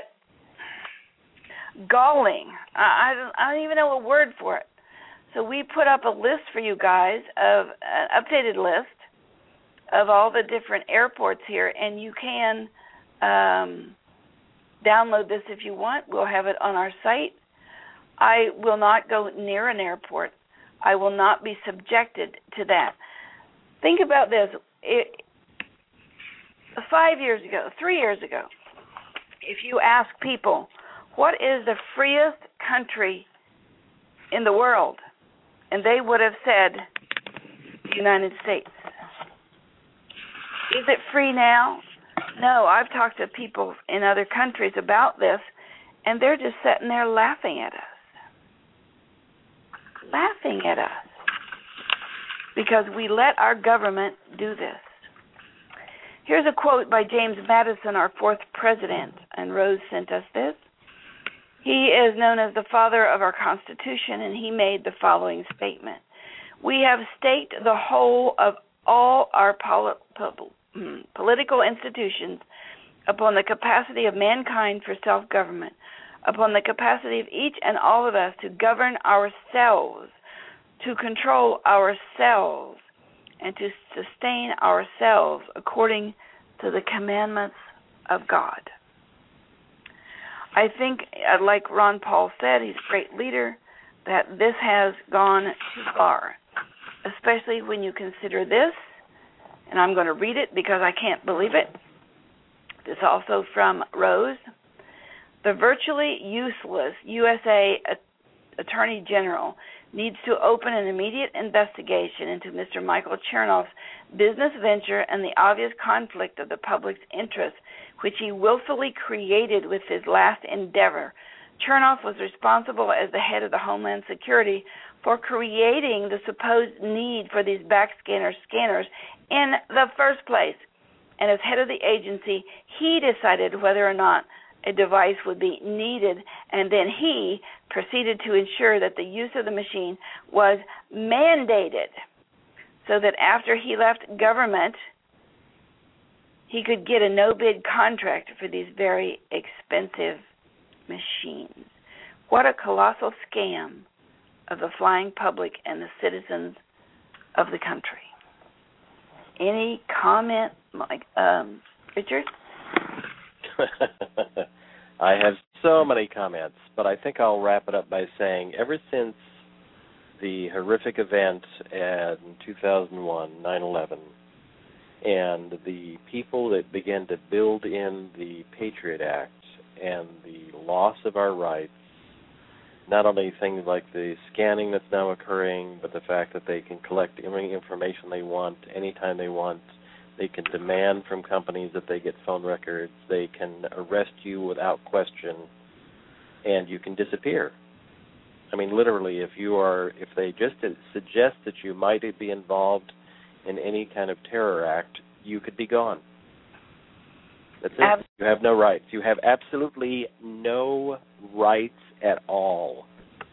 Speaker 3: galling. I, I, don't, I don't even know a word for it. So we put up a list for you guys, of an updated list of all the different airports here, and you can um, download this if you want. We'll have it on our site. I will not go near an airport. I will not be subjected to that. Think about this. It, five years ago, three years ago, if you ask people, what is the freest country in the world? And they would have said, the United States. Is it free now? No, I've talked to people in other countries about this, and they're just sitting there laughing at us. Laughing at us. Because we let our government do this. Here's a quote by James Madison, our fourth president, and Rose sent us this. He is known as the father of our Constitution, and he made the following statement. We have staked the whole of all our poli- pol- political institutions upon the capacity of mankind for self-government, upon the capacity of each and all of us to govern ourselves, to control ourselves, and to sustain ourselves according to the commandments of God. I think, like Ron Paul said, he's a great leader, that this has gone too far, especially when you consider this, and I'm going to read it because I can't believe it. This is also from Rose. The virtually useless U S A Attorney General needs to open an immediate investigation into Mister Michael Chernoff's business venture and the obvious conflict of the public's interest, which he willfully created with his last endeavor. Chernoff was responsible as the head of the Homeland Security for creating the supposed need for these backscanner scanners in the first place. And as head of the agency, he decided whether or not a device would be needed, and then he proceeded to ensure that the use of the machine was mandated so that after he left government, he could get a no-bid contract for these very expensive machines. What a colossal scam of the flying public and the citizens of the country. Any comment, Mike, um, Richard?
Speaker 4: I have so many comments, but I think I'll wrap it up by saying ever since the horrific event in two thousand one, nine eleven, and the people that began to build in the Patriot Act and the loss of our rights, not only things like the scanning that's now occurring, but the fact that they can collect any information they want anytime they want. They can demand from companies that they get phone records. They can arrest you without question, and you can disappear. I mean, literally, if you are, if they just suggest that you might be involved in any kind of terror act, you could be gone. That's it. Ab- you have no rights. You have absolutely no rights at all.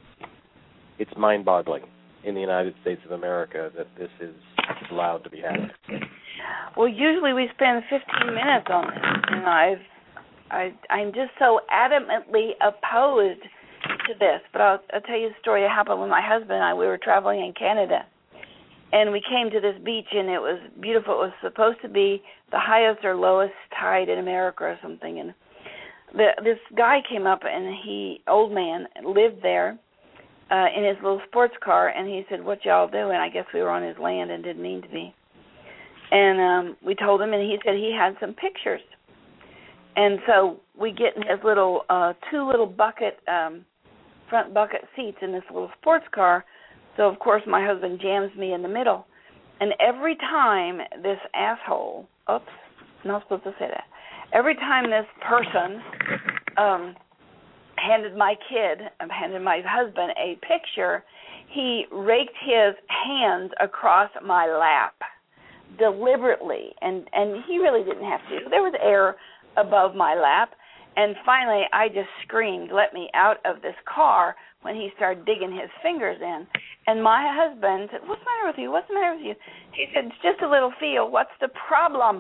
Speaker 4: It's mind-boggling in the United States of America that this is allowed to be happening.
Speaker 3: Well, usually we spend fifteen minutes on this, and I've, I, I'm just so adamantly opposed to this. But I'll, I'll tell you a story that happened with my husband and I. We were traveling in Canada, and we came to this beach, and it was beautiful. It was supposed to be the highest or lowest tide in America or something. And the, this guy came up, and he, old man, lived there uh, in his little sports car, and he said, "What y'all doing?" I guess we were on his land and didn't mean to be. And um, we told him, and he said he had some pictures. And so we get in his little, uh, two little bucket, um, front bucket seats in this little sports car. So, of course, my husband jams me in the middle. And every time this asshole, oops, not supposed to say that. Every time this person um, handed my kid, handed my husband a picture, he raked his hands across my lap. Deliberately, and, and he really didn't have to. There was air above my lap, and finally I just screamed, "Let me out of this car," when he started digging his fingers in. And my husband said, "What's the matter with you? What's the matter with you?" He said, "It's just a little feel. What's the problem?"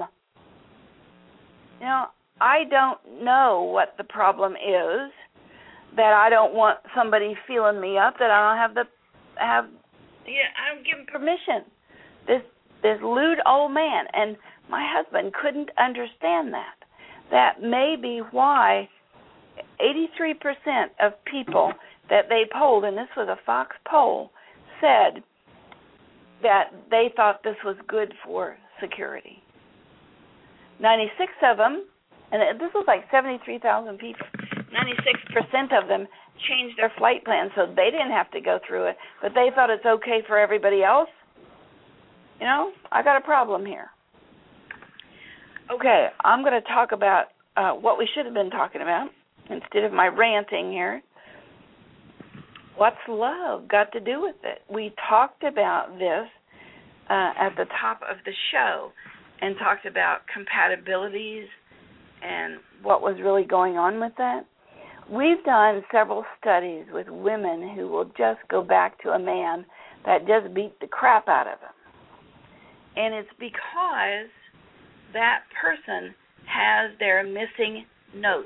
Speaker 3: You know, I don't know what the problem is, that I don't want somebody feeling me up, that I don't have the, have, yeah, I don't give him permission. This This lewd old man, and my husband couldn't understand that. That may be why eighty-three percent of people that they polled, and this was a Fox poll, said that they thought this was good for security. ninety-six of them, and this was like seventy-three thousand people, ninety-six percent of them changed their flight plan so they didn't have to go through it, but they thought it's okay for everybody else. You know, I got a problem here. Okay, I'm going to talk about uh, what we should have been talking about instead of my ranting here. What's love got to do with it? We talked about this uh, at the top of the show and talked about compatibilities and what was really going on with that. We've done several studies with women who will just go back to a man that just beat the crap out of them. And it's because that person has their missing note.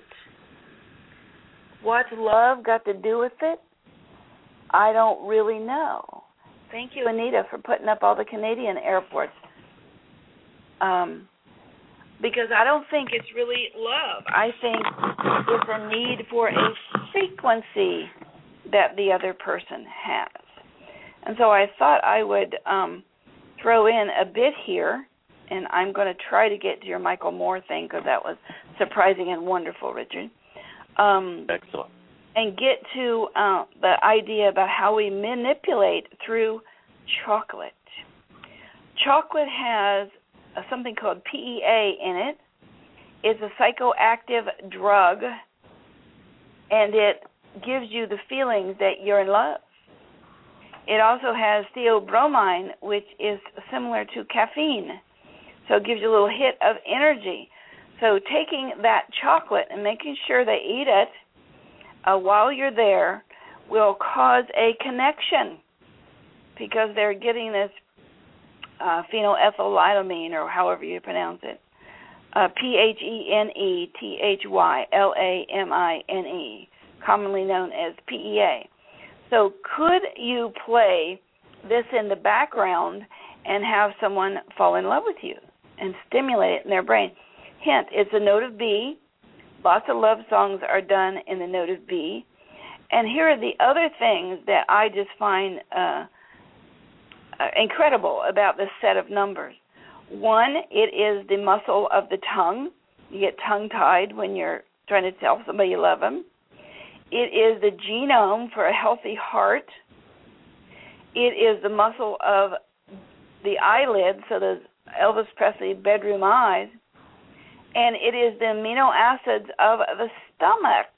Speaker 3: What's love got to do with it? I don't really know. Thank you, Anita, for putting up all the Canadian airports. Um, because I don't think it's really love. I think it's a need for a frequency that the other person has. And so I thought I would um, throw in a bit here, and I'm going to try to get to your Michael Moore thing because that was surprising and wonderful, Richard. Um,
Speaker 4: Excellent.
Speaker 3: And get to uh, the idea about how we manipulate through chocolate. Chocolate has uh, something called P E A in it. It's a psychoactive drug, and it gives you the feelings that you're in love. It also has theobromine, which is similar to caffeine, so it gives you a little hit of energy. So taking that chocolate and making sure they eat it uh, while you're there will cause a connection because they're getting this uh, phenylethylamine, or however you pronounce it, uh, P H E N E T H Y L A M I N E, commonly known as P E A. So could you play this in the background and have someone fall in love with you and stimulate it in their brain? Hint, it's a note of B. Lots of love songs are done in the note of B. And here are the other things that I just find uh, uh, incredible about this set of numbers. One, it is the muscle of the tongue. You get tongue-tied when you're trying to tell somebody you love them. It is the genome for a healthy heart. It is the muscle of the eyelids, so those Elvis Presley bedroom eyes. And it is the amino acids of the stomach.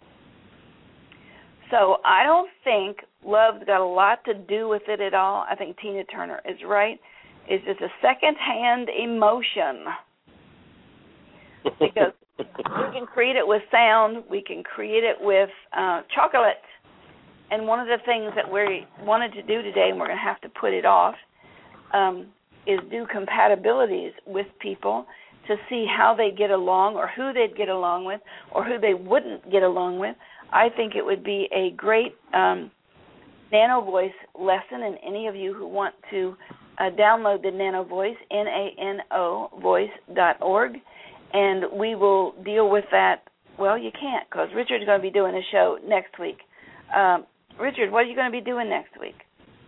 Speaker 3: So I don't think love's got a lot to do with it at all. I think Tina Turner is right. It's just a second-hand emotion. Because we can create it with sound. We can create it with uh, chocolate. And one of the things that we wanted to do today, and we're going to have to put it off, um, is do compatibilities with people to see how they get along or who they'd get along with or who they wouldn't get along with. I think it would be a great um, Nano Voice lesson, and any of you who want to uh, download the Nano Voice, N A N O voice dot org, and we will deal with that. Well, you can't, because Richard's going to be doing a show next week. Um, Richard, what are you going to be doing next week?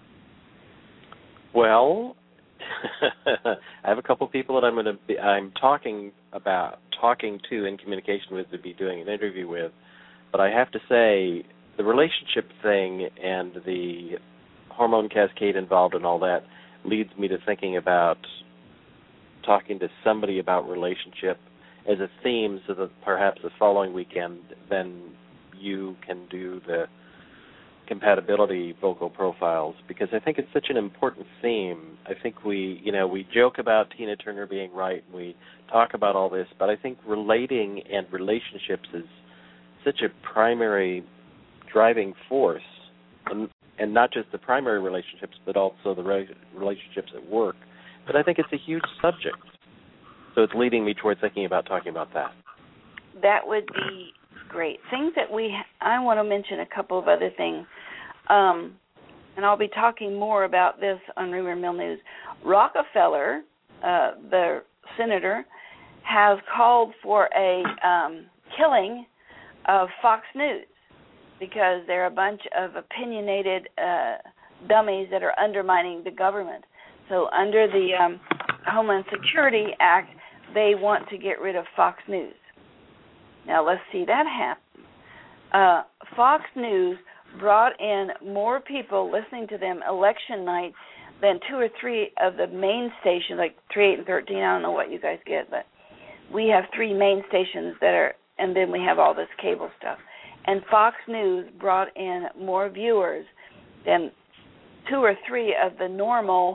Speaker 4: Well, I have a couple of people that I'm going to be, I'm talking about, talking to, in communication with, to be doing an interview with. But I have to say, the relationship thing and the hormone cascade involved and all that leads me to thinking about talking to somebody about relationship as a theme, so that perhaps the following weekend then you can do the compatibility vocal profiles, because I think it's such an important theme. I think we, you know, we joke about Tina Turner being right, and we talk about all this, but I think relating and relationships is such a primary driving force, and, and not just the primary relationships, but also the re- relationships at work. But I think it's a huge subject. So it's leading me toward thinking about talking about that.
Speaker 3: That would be great. Things that we, I want to mention a couple of other things, um, and I'll be talking more about this on Rumor Mill News. Rockefeller, uh, the senator, has called for a um, killing of Fox News because they're a bunch of opinionated uh, dummies that are undermining the government. So under the um, Homeland Security Act, they want to get rid of Fox News. Now, let's see that happen. Uh, Fox News brought in more people listening to them election night than two or three of the main stations, like three, eight, and thirteen. I don't know what you guys get, but we have three main stations that are, and then we have all this cable stuff. And Fox News brought in more viewers than two or three of the normal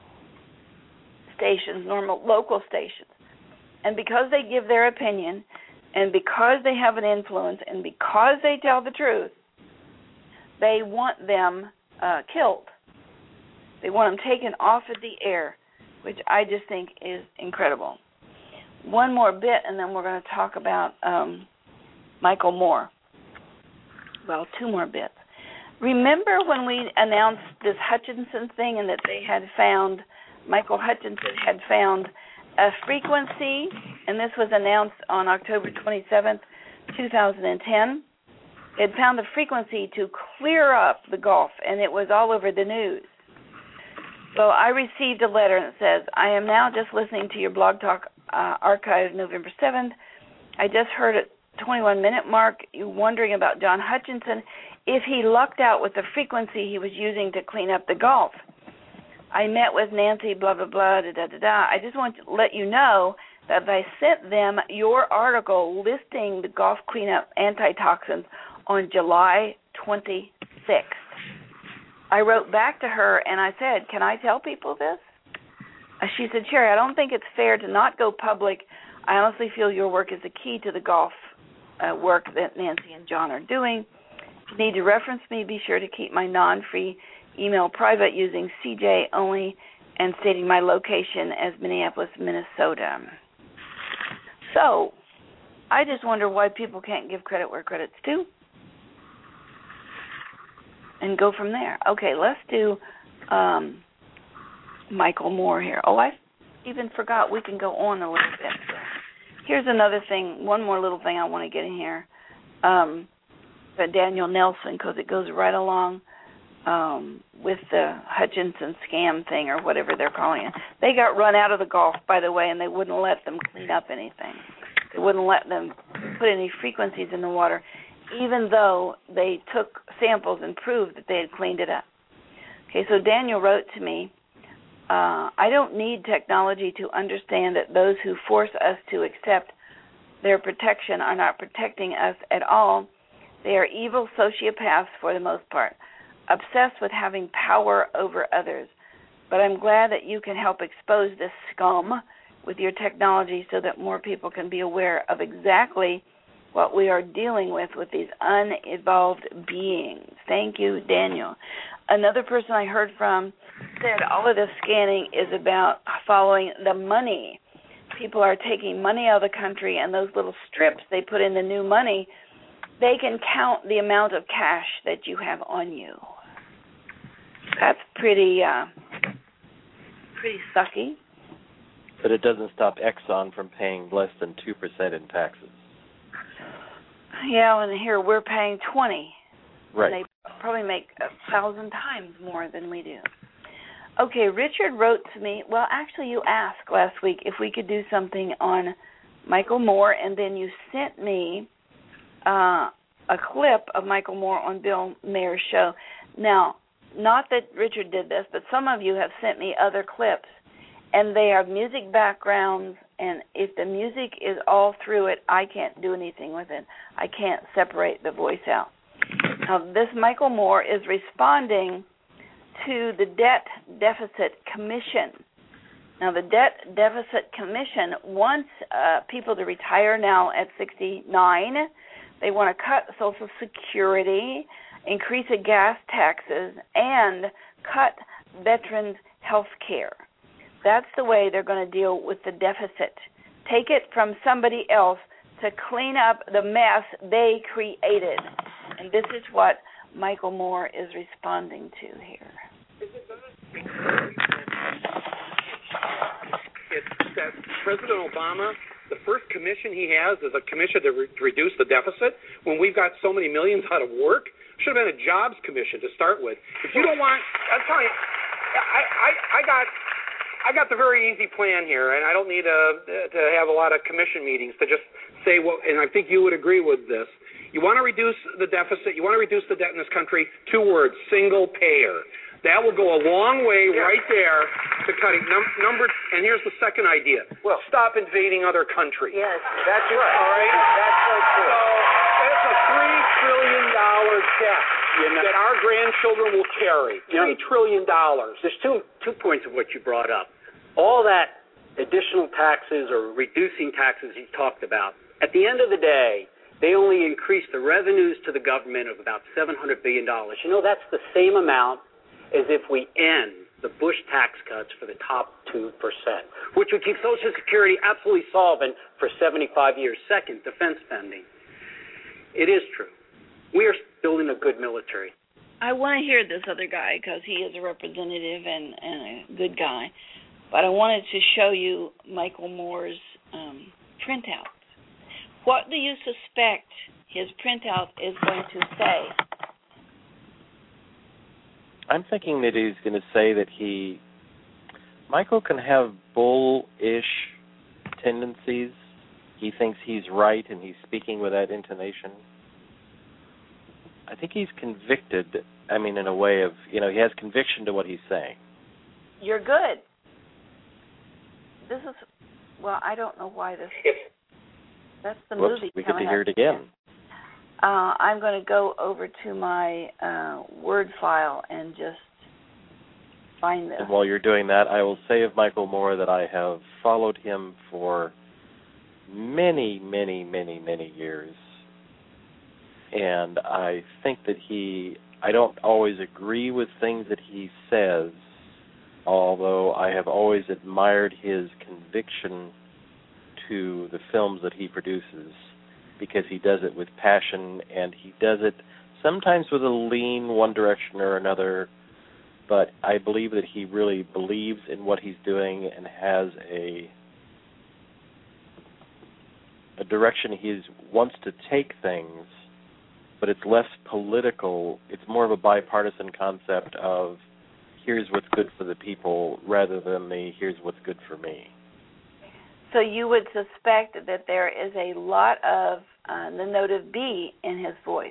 Speaker 3: stations, normal local stations. And because they give their opinion, and because they have an influence, and because they tell the truth, they want them uh, killed. They want them taken off of the air, which I just think is incredible. One more bit, and then we're going to talk about um, Michael Moore. Well, two more bits. Remember when we announced this Hutchinson thing and that they had found, Michael Hutchinson had found a frequency, and this was announced on October twenty-seventh, two thousand ten. It found a frequency to clear up the Gulf, and it was all over the news. So I received a letter that says, I am now just listening to your Blog Talk uh, archive November seventh. I just heard at twenty-one minute mark you wondering about John Hutchinson, if he lucked out with the frequency he was using to clean up the Gulf. I met with Nancy, blah, blah, blah, da, da, da, da. I just want to let you know that I sent them your article listing the Gulf cleanup antitoxins on July twenty-sixth. I wrote back to her and I said, can I tell people this? She said, Sherry, I don't think it's fair to not go public. I honestly feel your work is the key to the Gulf uh, work that Nancy and John are doing. If you need to reference me, be sure to keep my non-free email private using C J only and stating my location as Minneapolis, Minnesota. So I just wonder why people can't give credit where credit's due and go from there. Okay, let's do um, Michael Moore here. Oh, I even forgot we can go on a little bit. Here's another thing, one more little thing I want to get in here. Um, Daniel Nelson, because it goes right along um, with the Hutchinson scam thing or whatever they're calling it. They got run out of the Gulf, by the way, and they wouldn't let them clean up anything. They wouldn't let them put any frequencies in the water, even though they took samples and proved that they had cleaned it up. Okay, so Daniel wrote to me, uh, I don't need technology to understand that those who force us to accept their protection are not protecting us at all. They are evil sociopaths for the most part, obsessed with having power over others. But I'm glad that you can help expose this scum with your technology so that more people can be aware of exactly what we are dealing with with these unevolved beings. Thank you, Daniel. Another person I heard from said all of this scanning is about following the money. People are taking money out of the country, and those little strips they put in the new money, they can count the amount of cash that you have on you. That's pretty, uh, pretty sucky.
Speaker 4: But it doesn't stop Exxon from paying less than two percent in taxes.
Speaker 3: Yeah, and here we're paying twenty.
Speaker 4: Right.
Speaker 3: They probably make a thousand times more than we do. Okay, Richard wrote to me, well, actually you asked last week if we could do something on Michael Moore, and then you sent me uh, a clip of Michael Moore on Bill Mayer's show. Now, not that Richard did this, but some of you have sent me other clips, and they have music backgrounds, and if the music is all through it, I can't do anything with it. I can't separate the voice out. Now, this Michael Moore is responding to the Debt Deficit Commission. Now, the Debt Deficit Commission wants uh, people to retire now at sixty-nine. They want to cut Social Security, increase the gas taxes, and cut veterans' health care. That's the way they're going to deal with the deficit. Take it from somebody else to clean up the mess they created. And this is what Michael Moore is responding to here.
Speaker 10: It's that President Obama, the first commission he has is a commission to re- reduce the deficit when we've got so many millions out of work. Should have been a jobs commission to start with. If you don't want, I'm telling you, I, I, I got... I got the very easy plan here, and I don't need a, to have a lot of commission meetings to just say what, and I think you would agree with this. You want to reduce the deficit, you want to reduce the debt in this country, two words, single payer. That will go a long way yeah. right there to cutting num- number, and here's the second idea. Well, stop invading other countries.
Speaker 11: Yes, that's right.
Speaker 10: All right?
Speaker 11: That's so true.
Speaker 10: So it's a three trillion dollars debt. You know, that our grandchildren will carry. Three you know, trillion dollars.
Speaker 11: There's two two points of what you brought up. All that additional taxes or reducing taxes you talked about, at the end of the day, they only increase the revenues to the government of about seven hundred billion dollars. You know, that's the same amount as if we end the Bush tax cuts for the top two percent, which would keep Social Security absolutely solvent for seventy-five years. Second, defense spending. It is true. We are building a good military.
Speaker 3: I want to hear this other guy because he is a representative and, and a good guy. But I wanted to show you Michael Moore's um, printout. What do you suspect his printout is going to say?
Speaker 4: I'm thinking that he's going to say that he, Michael can have bullish tendencies. He thinks he's right and he's speaking with that intonation. I think he's convicted, I mean, in a way of, you know, he has conviction to what he's saying.
Speaker 3: You're good. This is, well, I don't know why this, that's the
Speaker 4: Whoops,
Speaker 3: movie.
Speaker 4: we get to
Speaker 3: coming
Speaker 4: hear
Speaker 3: up.
Speaker 4: it again.
Speaker 3: Uh, I'm going to go over to my uh, Word file and just find this.
Speaker 4: And while you're doing that, I will say of Michael Moore that I have followed him for many, many, many, many years. And I think that he, I don't always agree with things that he says, although I have always admired his conviction to the films that he produces, because he does it with passion, and he does it sometimes with a lean one direction or another, but I believe that he really believes in what he's doing and has a a direction he wants to take things, but it's less political. It's more of a bipartisan concept of here's what's good for the people rather than the here's what's good for me.
Speaker 3: So you would suspect that there is a lot of uh, the note of B in his voice.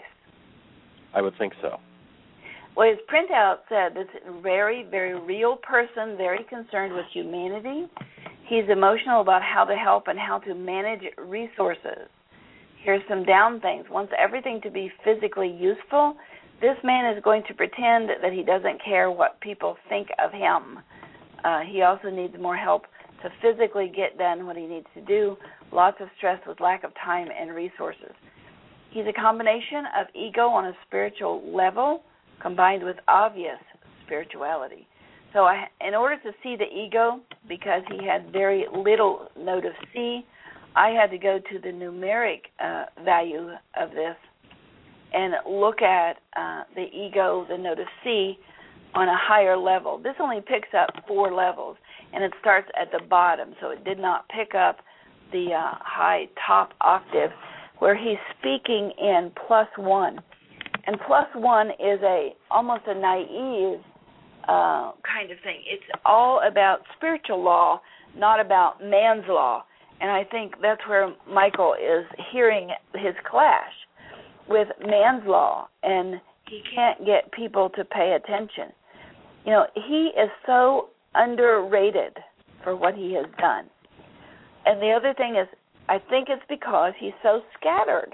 Speaker 4: I would think so.
Speaker 3: Well, his printout said this very, very real person, very concerned with humanity. He's emotional about how to help and how to manage resources. Here's some down things. Wants everything to be physically useful. This man is going to pretend that he doesn't care what people think of him. Uh, he also needs more help to physically get done what he needs to do. Lots of stress with lack of time and resources. He's a combination of ego on a spiritual level combined with obvious spirituality. So I, in order to see the ego, because he had very little note of C, I had to go to the numeric uh, value of this and look at uh, the ego, the note of C, on a higher level. This only picks up four levels, and it starts at the bottom, so it did not pick up the uh, high top octave where he's speaking in plus one. And plus one is a almost a naive uh, kind of thing. It's all about spiritual law, not about man's law. And I think that's where Michael is hearing his clash with man's law, and he can't get people to pay attention. You know, he is so underrated for what he has done. And the other thing is, I think it's because he's so scattered.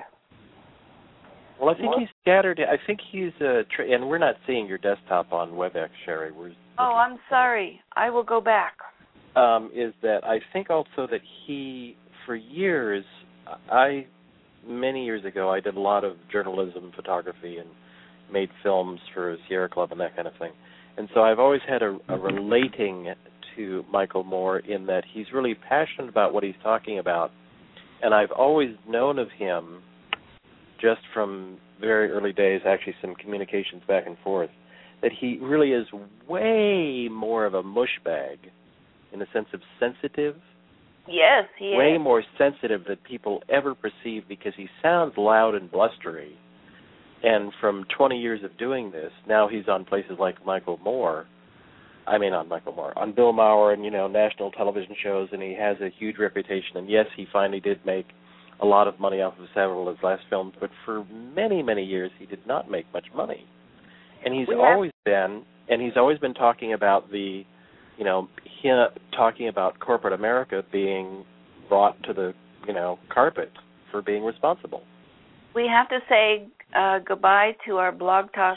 Speaker 4: Well, I think he's scattered. I think he's, uh, tra- and we're not seeing your desktop on WebEx, Sherry. We're
Speaker 3: oh, I'm sorry. I will go back.
Speaker 4: Um, is that I think also that he, for years, I, many years ago, I did a lot of journalism, photography, and made films for Sierra Club and that kind of thing. And so I've always had a, a relating to Michael Moore in that he's really passionate about what he's talking about. And I've always known of him just from very early days, actually some communications back and forth, that he really is way more of a mushbag in the sense of sensitive.
Speaker 3: Yes, he
Speaker 4: way
Speaker 3: is.
Speaker 4: Way more sensitive than people ever perceive because he sounds loud and blustery. And from twenty years of doing this, now he's on places like Michael Moore. I mean, on Michael Moore, on Bill Maher and, you know, national television shows, and he has a huge reputation. And yes, he finally did make a lot of money off of several of his last films, but for many, many years he did not make much money. And he's always been, and he's always been talking about the, you know, him talking about corporate America being brought to the, you know, carpet for being responsible.
Speaker 3: We have to say uh, goodbye to our Blog Talk.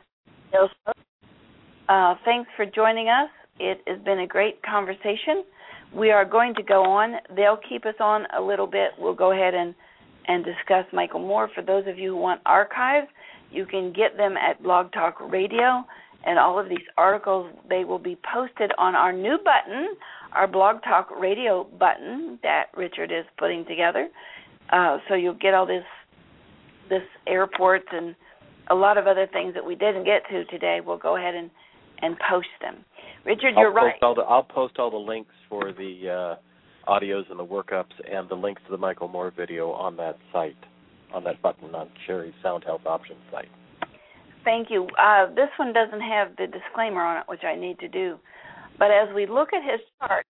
Speaker 3: Uh, thanks for joining us. It has been a great conversation. We are going to go on. They'll keep us on a little bit. We'll go ahead and, and discuss Michael Moore. For those of you who want archives, you can get them at Blog Talk Radio, and all of these articles, they will be posted on our new button, our Blog Talk Radio button that Richard is putting together. Uh, so you'll get all this, this airports and a lot of other things that we didn't get to today, we'll go ahead and, and post them. Richard,
Speaker 4: I'll
Speaker 3: you're right.
Speaker 4: Post all the, I'll post all the links for the uh, audios and the workups and the links to the Michael Moore video on that site, on that button on Sherry's Sound Health Options site.
Speaker 3: Thank you. Uh, this one doesn't have the disclaimer on it, which I need to do. But as we look at his chart,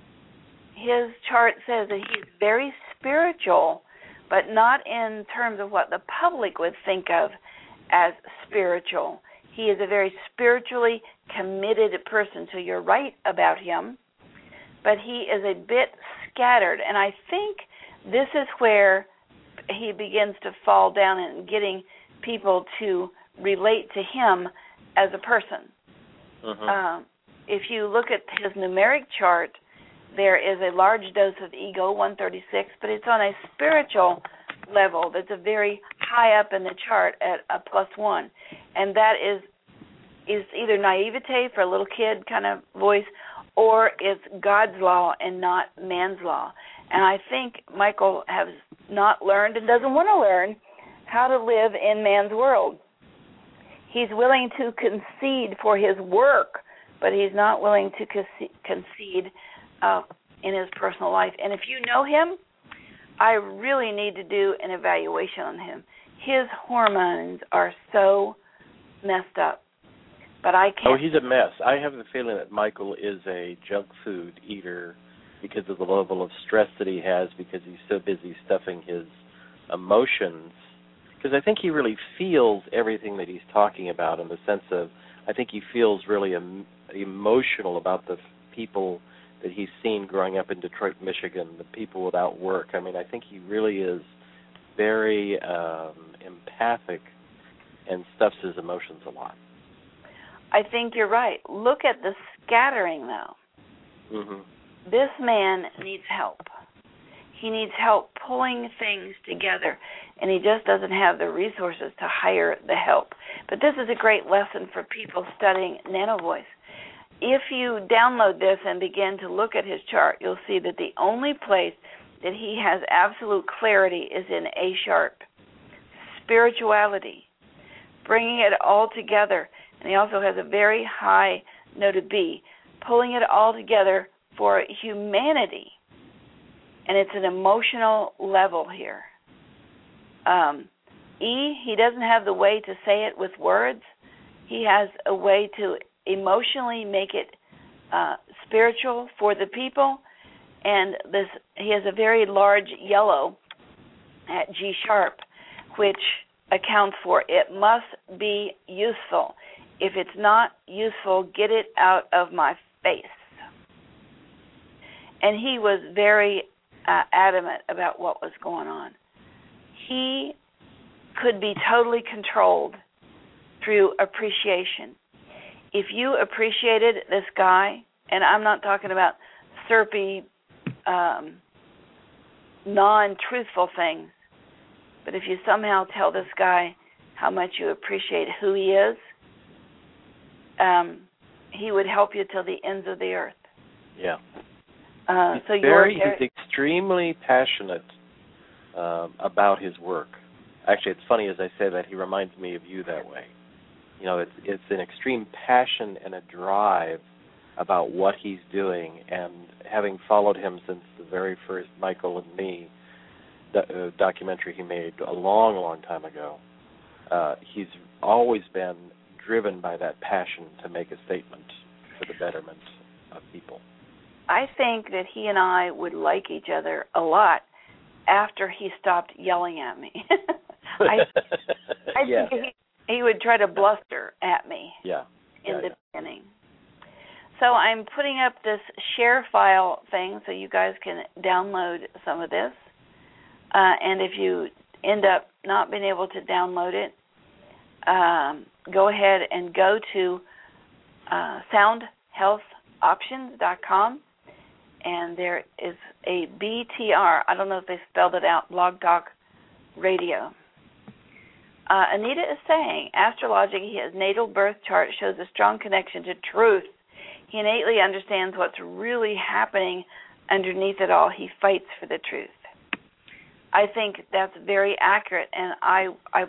Speaker 3: his chart says that he's very spiritual, but not in terms of what the public would think of as spiritual. He is a very spiritually committed person, so you're right about him. But he is a bit scattered, and I think this is where he begins to fall down in getting people to relate to him as a person.
Speaker 4: Mm-hmm.
Speaker 3: Uh, if you look at his numeric chart, there is a large dose of ego, one thirty-six, but it's on a spiritual level that's a very high up in the chart at a plus one. And that is is either naivete for a little kid kind of voice, or it's God's law and not man's law. And I think Michael has not learned and doesn't want to learn how to live in man's world. He's willing to concede for his work, but he's not willing to concede uh, in his personal life. And if you know him, I really need to do an evaluation on him. His hormones are so messed up. But I can't.
Speaker 4: Oh, he's a mess. I have the feeling that Michael is a junk food eater because of the level of stress that he has, because he's so busy stuffing his emotions. Because I think he really feels everything that he's talking about, in the sense of, I think he feels really em- emotional about the people that he's seen growing up in Detroit, Michigan, the people without work. I mean, I think he really is very um, empathic and stuffs his emotions a lot.
Speaker 3: I think you're right. Look at the scattering, though.
Speaker 4: Mm-hmm.
Speaker 3: This man needs help. He needs help pulling things together, and he just doesn't have the resources to hire the help. But this is a great lesson for people studying NanoVoice. If you download this and begin to look at his chart, you'll see that the only place that he has absolute clarity is in A sharp. Spirituality, bringing it all together. And he also has a very high note of B, pulling it all together for humanity. And it's an emotional level here. Um, E, he doesn't have the way to say it with words. He has a way to emotionally make it uh, spiritual for the people. And this, he has a very large yellow at G sharp, which accounts for it must be useful. If it's not useful, get it out of my face. And he was very uh, adamant about what was going on. He could be totally controlled through appreciation. If you appreciated this guy, and I'm not talking about syrupy, um, non-truthful things, but if you somehow tell this guy how much you appreciate who he is, um, he would help you till the ends of the earth.
Speaker 4: Yeah.
Speaker 3: Uh,
Speaker 4: he's
Speaker 3: so
Speaker 4: very,
Speaker 3: you're,
Speaker 4: he's extremely passionate um, about his work. Actually, it's funny as I say that, he reminds me of you that way. You know, it's it's an extreme passion and a drive about what he's doing, and having followed him since the very first Michael and Me do- uh, documentary he made a long, long time ago, uh, he's always been driven by that passion to make a statement for the betterment of people.
Speaker 3: I think that he and I would like each other a lot after he stopped yelling at me. I, I
Speaker 4: yeah.
Speaker 3: think he, he would try to bluster at me
Speaker 4: yeah.
Speaker 3: in
Speaker 4: yeah,
Speaker 3: the
Speaker 4: yeah.
Speaker 3: beginning. So I'm putting up this share file thing so you guys can download some of this. Uh, and if you end up not being able to download it, um, go ahead and go to uh, sound health options dot com, and there is a B T R. I don't know if they spelled it out, Blog Talk Radio. Uh, Anita is saying, astrologic, his natal birth chart shows a strong connection to truth. He innately understands what's really happening underneath it all. He fights for the truth. I think that's very accurate, and I I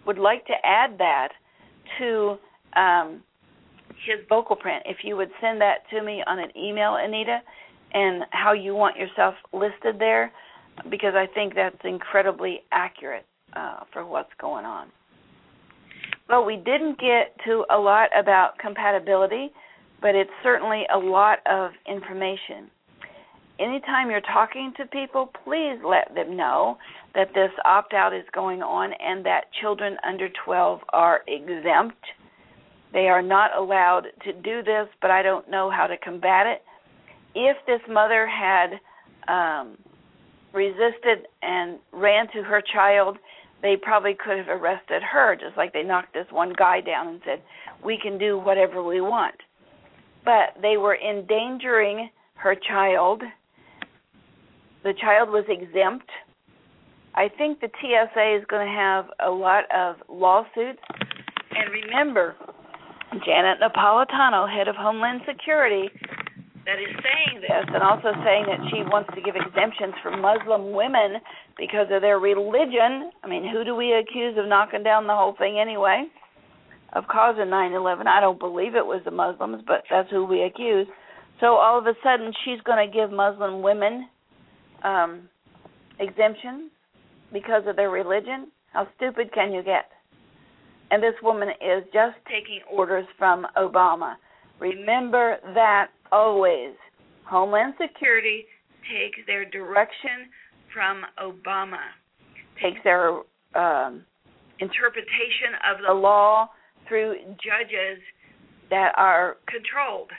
Speaker 3: would like to add that to um, his vocal print, if you would send that to me on an email, Anita, and how you want yourself listed there, because I think that's incredibly accurate uh, for what's going on. Well, we didn't get to a lot about compatibility, but it's certainly a lot of information. Anytime you're talking to people, please let them know that this opt-out is going on and that children under twelve are exempt. They are not allowed to do this, but I don't know how to combat it. If this mother had um, resisted and ran to her child, they probably could have arrested her, just like they knocked this one guy down and said, we can do whatever we want. But they were endangering her child. The child was exempt. I think the T S A is going to have a lot of lawsuits. And remember, Janet Napolitano, head of Homeland Security, that is saying this and also saying that she wants to give exemptions for Muslim women because of their religion. I mean, who do we accuse of knocking down the whole thing anyway, of causing nine eleven? I don't believe it was the Muslims, but that's who we accuse. So all of a sudden she's going to give Muslim women um, exemptions because of their religion? How stupid can you get? And this woman is just taking orders from Obama. Remember that always. Homeland Security takes their direction from Obama, takes their um, interpretation of the law through judges that are controlled.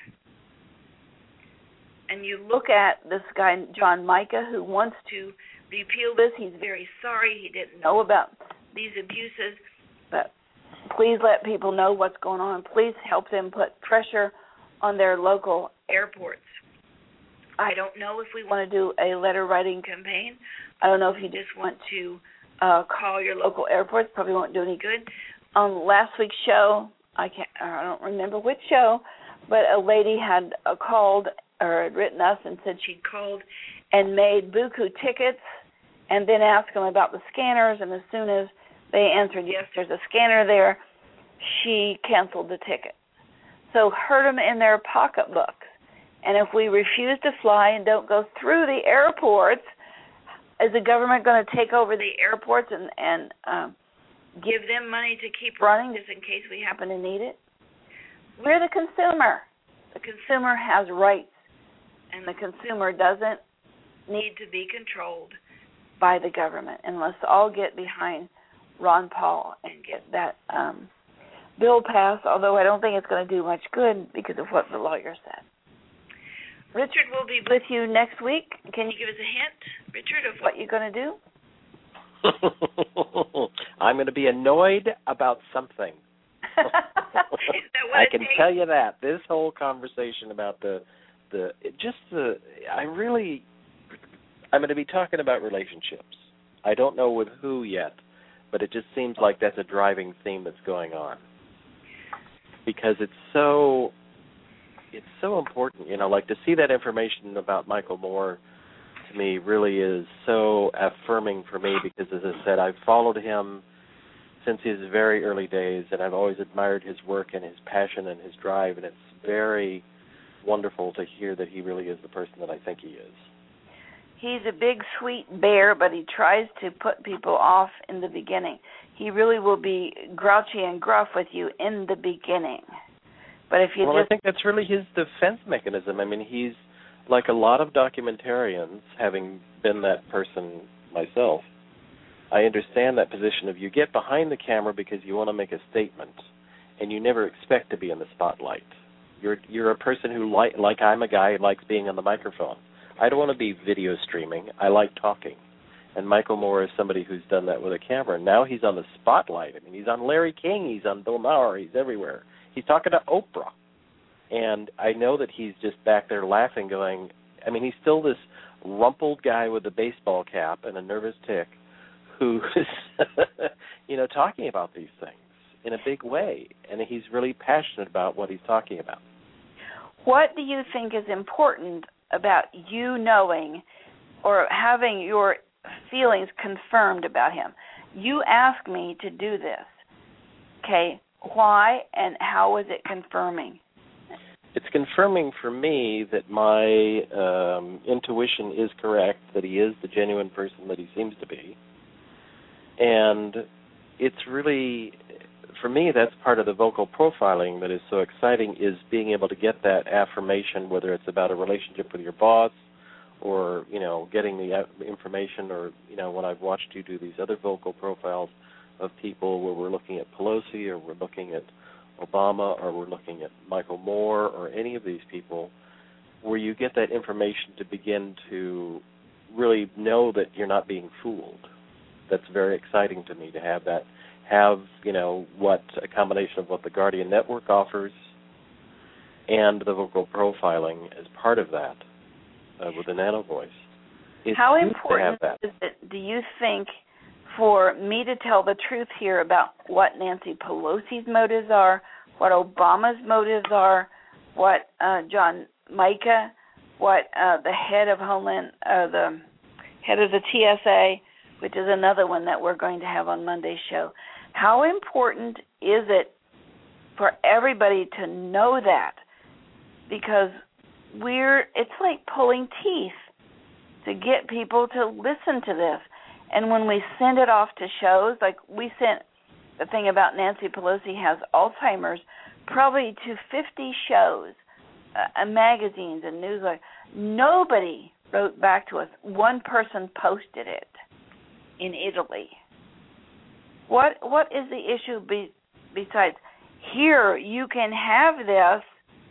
Speaker 3: And you look at this guy, John Micah, who wants to repeal this. He's very sorry. He didn't know about these abuses. But please let people know what's going on. Please help them put pressure on their local airports. I don't know if we want to do a letter writing campaign. I don't know if you just want to uh, call your local airports. Probably won't do any good. On last week's show, I can't, I don't remember which show, but a lady had uh, called or had written us and said she'd called and made buku tickets and then asked them about the scanners, and as soon as they answered yes, there's a scanner there, she canceled the ticket. So hurt them in their pocketbooks. And if we refuse to fly and don't go through the airports, is the government going to take over the airports and, and um, give them money to keep running just in case we happen to need it? We're the consumer. The consumer has rights, and the consumer doesn't need to be controlled by the government. And let's all get behind Ron Paul and get that um, bill passed, although I don't think it's going to do much good because of what the lawyer said. Richard will be with you next week. Can you give us a hint, Richard, of what you're going to do?
Speaker 4: I'm going to be annoyed about something. I can tell you that. This whole conversation about the, the it just the, I really, I'm going to be talking about relationships. I don't know with who yet, but it just seems like that's a driving theme that's going on. Because it's so, it's so important, you know, like to see that information about Michael Moore to me really is so affirming for me because, as I said, I've followed him since his very early days, and I've always admired his work and his passion and his drive, and it's very wonderful to hear that he really is the person that I think he is.
Speaker 3: He's a big, sweet bear, but he tries to put people off in the beginning. He really will be grouchy and gruff with you in the beginning. But if you
Speaker 4: well,
Speaker 3: just...
Speaker 4: I think that's really his defense mechanism. I mean, he's like a lot of documentarians, having been that person myself. I understand that position of you get behind the camera because you want to make a statement, and you never expect to be in the spotlight. You're you're a person who, like, like I'm a guy who likes being on the microphone. I don't want to be video streaming. I like talking. And Michael Moore is somebody who's done that with a camera. Now he's on the spotlight. I mean, he's on Larry King. He's on Bill Maher. He's everywhere. He's talking to Oprah. And I know that he's just back there laughing, going, I mean, he's still this rumpled guy with a baseball cap and a nervous tick who's, you know, talking about these things in a big way. And he's really passionate about what he's talking about.
Speaker 3: What do you think is important about you knowing or having your feelings confirmed about him? You asked me to do this. Okay, why and how is it confirming?
Speaker 4: It's confirming for me that my um, intuition is correct, that he is the genuine person that he seems to be. And it's really, for me, that's part of the vocal profiling that is so exciting, is being able to get that affirmation, whether it's about a relationship with your boss or, you know, getting the information, or, you know, when I've watched you do these other vocal profiles of people where we're looking at Pelosi or we're looking at Obama or we're looking at Michael Moore or any of these people, where you get that information to begin to really know that you're not being fooled. That's very exciting to me, to have that, have, you know, what a combination of what the Guardian Network offers and the vocal profiling as part of that uh, with the nano voice. It's
Speaker 3: How
Speaker 4: huge
Speaker 3: important
Speaker 4: to have that.
Speaker 3: is it, do you think, for me to tell the truth here about what Nancy Pelosi's motives are, what Obama's motives are, what uh, John Mica, what uh, the head of Homeland, uh, the head of the T S A, which is another one that we're going to have on Monday's show. How important is it for everybody to know that? Because we're, it's like pulling teeth to get people to listen to this. And when we send it off to shows, like we sent the thing about Nancy Pelosi has Alzheimer's, probably to fifty shows, uh, magazines and newsletters. Nobody wrote back to us. One person posted it in Italy. What what is the issue be, besides, here you can have this,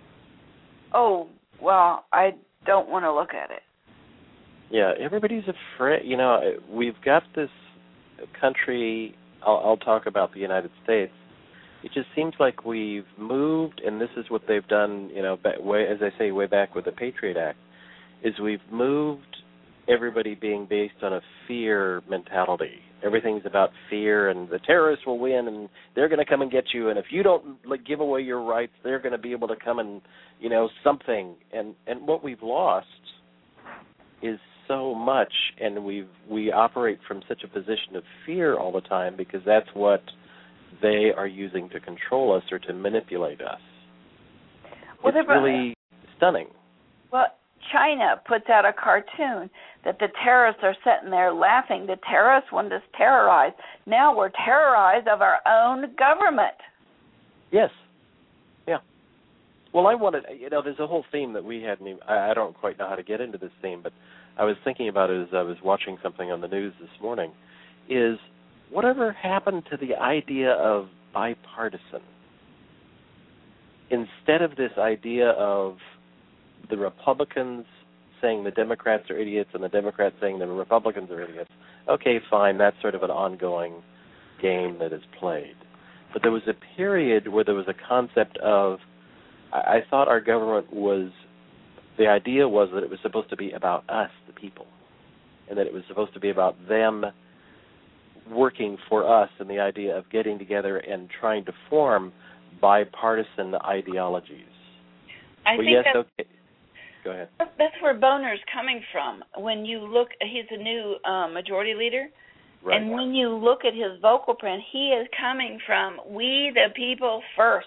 Speaker 3: oh, well, I don't want to look at it.
Speaker 4: Yeah, everybody's afraid. You know, we've got this country, I'll, I'll talk about the United States. It just seems like we've moved, and this is what they've done, you know, back, way, as I say, way back with the Patriot Act, is we've moved everybody being based on a fear mentality. Everything's about fear, and the terrorists will win, and they're going to come and get you, and if you don't like, give away your rights, they're going to be able to come and, you know, something. And, and what we've lost is so much, and we we operate from such a position of fear all the time because that's what they are using to control us or to manipulate us.
Speaker 3: Well,
Speaker 4: it's really stunning.
Speaker 3: Well, China puts out a cartoon that the terrorists are sitting there laughing. The terrorists want us terrorized. Now we're terrorized of our own government.
Speaker 4: Yes. Yeah. Well, I wanted, you know, there's a whole theme that we hadn't even, I, I don't quite know how to get into this theme, but I was thinking about it as I was watching something on the news this morning, is whatever happened to the idea of bipartisan? Instead of this idea of the Republicans saying the Democrats are idiots and the Democrats saying the Republicans are idiots, okay, fine, that's sort of an ongoing game that is played. But there was a period where there was a concept of, I, I thought our government was, the idea was that it was supposed to be about us, the people, and that it was supposed to be about them working for us, and the idea of getting together and trying to form bipartisan ideologies.
Speaker 3: I
Speaker 4: well,
Speaker 3: think
Speaker 4: yes,
Speaker 3: that's,
Speaker 4: okay. Go ahead.
Speaker 3: That's where Boner's coming from. When you look, he's a new uh, majority leader,
Speaker 4: right.
Speaker 3: And when you look at his vocal print, he is coming from we the people first.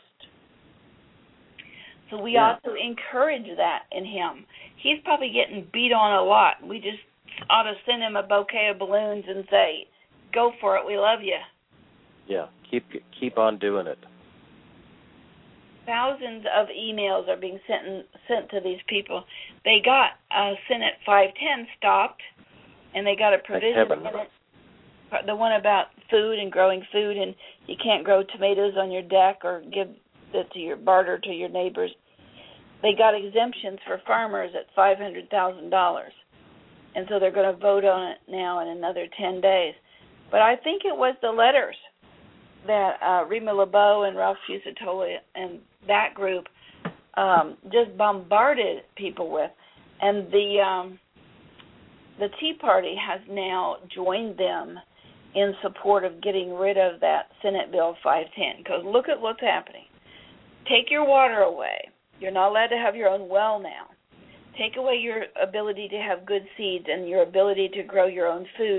Speaker 3: So we
Speaker 4: yeah.
Speaker 3: ought to encourage that in him. He's probably getting beat on a lot. We just ought to send him a bouquet of balloons and say, go for it, we love you.
Speaker 4: Yeah, keep keep on doing it.
Speaker 3: Thousands of emails are being sent sent to these people. They got uh, Senate five ten stopped, and they got a provision in it, the one about food and growing food, and you can't grow tomatoes on your deck or give it to your barter to your neighbors. They got exemptions for farmers at five hundred thousand dollars, and so they're going to vote on it now in another ten days. But I think it was the letters that uh, Rima LeBeau and Ralph Fusatola and that group um, just bombarded people with, and the um, the Tea Party has now joined them in support of getting rid of that Senate Bill five ten. Because look at what's happening. Take your water away. You're not allowed to have your own well now. Take away your ability to have good seeds and your ability to grow your own food.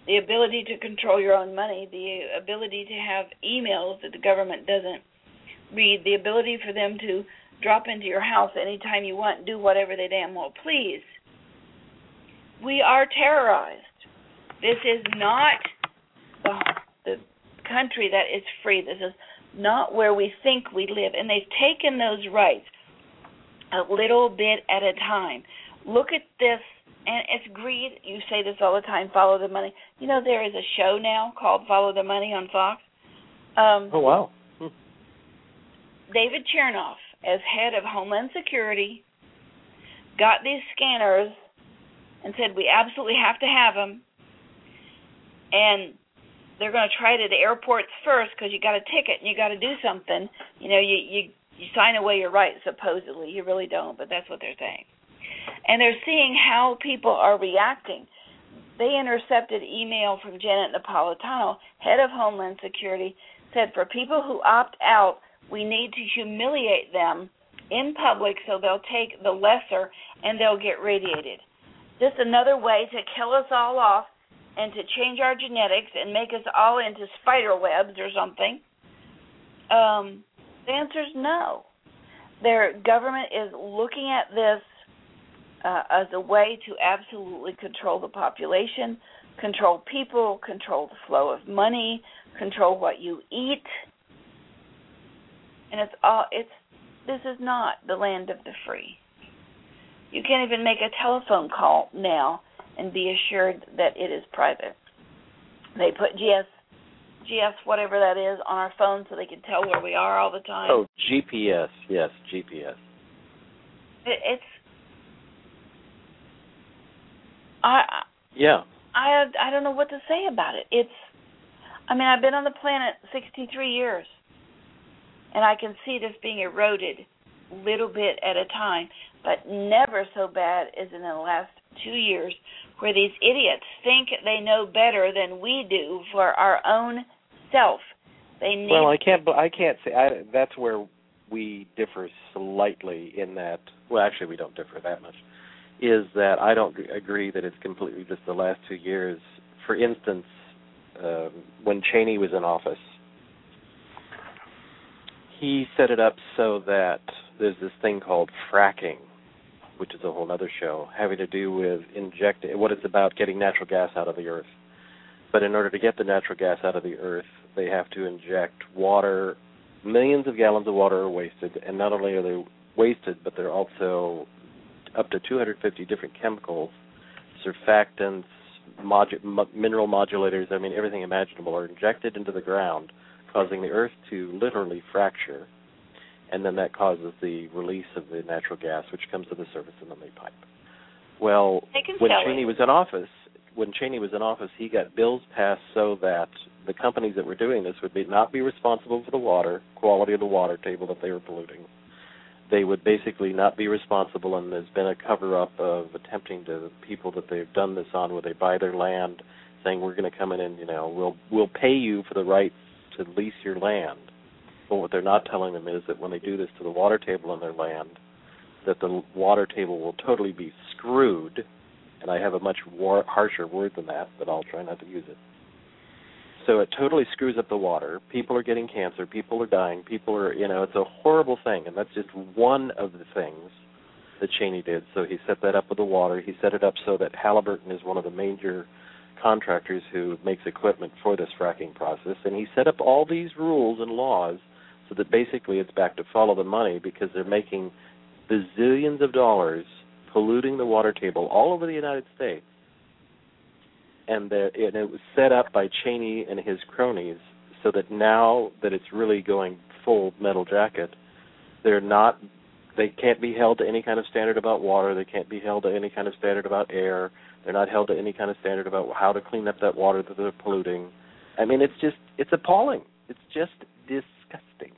Speaker 3: the ability to control your own money, the ability to have emails that the government doesn't read, the ability for them to drop into your house anytime you want, do whatever they damn well please. We are terrorized. This is not the, the country that is free. This is not where we think we live. And they've taken those rights a little bit at a time. Look at this, and it's greed. You say this all the time, follow the money. You know, there is a show now called Follow the Money on Fox. Um,
Speaker 4: oh, wow. Hmm.
Speaker 3: David Chernoff, as head of Homeland Security, got these scanners and said, we absolutely have to have them. And they're going to try it at the airports first because you got a ticket and you got to do something. You know, you, you, you sign away your rights, supposedly. You really don't, but that's what they're saying. And they're seeing how people are reacting. They intercepted email from Janet Napolitano, head of Homeland Security, said for people who opt out, we need to humiliate them in public so they'll take the lesser and they'll get radiated. Just another way to kill us all off and to change our genetics and make us all into spider webs or something. Um, the answer is no. Their government is looking at this uh, as a way to absolutely control the population, control people, control the flow of money, control what you eat. And it's all it's this is not the land of the free. You can't even make a telephone call now and be assured that it is private. They put G S, G S, whatever that is, on our phone so they can tell where we are all the time.
Speaker 4: Oh, G P S, yes, G P S.
Speaker 3: It, it's, I,
Speaker 4: yeah.
Speaker 3: I, I don't know what to say about it. It's, I mean, I've been on the planet sixty-three years, and I can see this being eroded little bit at a time, but never so bad as in the last two years, where these idiots think they know better than we do for our own self. They need.
Speaker 4: Well, I can't. I can't say I, that's where we differ slightly. In that, well, actually, we don't differ that much. Is that I don't agree that it's completely just the last two years. For instance, um, when Cheney was in office, he set it up so that there's this thing called fracking, which is a whole other show, having to do with injecting, what it's about getting natural gas out of the earth. But in order to get the natural gas out of the earth, they have to inject water. Millions of gallons of water are wasted, and not only are they wasted, but they're also up to two hundred fifty different chemicals, surfactants, modu- mo- mineral modulators, I mean, everything imaginable are injected into the ground, causing the earth to literally fracture. And then that causes the release of the natural gas, which comes to the surface and then they pipe. Well, when Cheney was in office, when Cheney was in office, he got bills passed so that the companies that were doing this would be, not be responsible for the water, quality of the water table that they were polluting. They would basically not be responsible, and there's been a cover-up of attempting to people that they've done this on, where they buy their land, saying we're going to come in and, you know, we'll we'll pay you for the right to lease your land. But what they're not telling them is that when they do this to the water table on their land, that the water table will totally be screwed, and I have a much war- harsher word than that, but I'll try not to use it. So it totally screws up the water. People are getting cancer. People are dying. People are, you know, it's a horrible thing, and that's just one of the things that Cheney did. So he set that up with the water. He set it up so that Halliburton is one of the major contractors who makes equipment for this fracking process, and he set up all these rules and laws so that basically it's back to follow the money, because they're making bazillions of dollars polluting the water table all over the United States. And, the, and it was set up by Cheney and his cronies so that now that it's really going full metal jacket, they're not, they can't be held to any kind of standard about water. They can't be held to any kind of standard about air. They're not held to any kind of standard about how to clean up that water that they're polluting. I mean, it's just, it's appalling. It's just disgusting.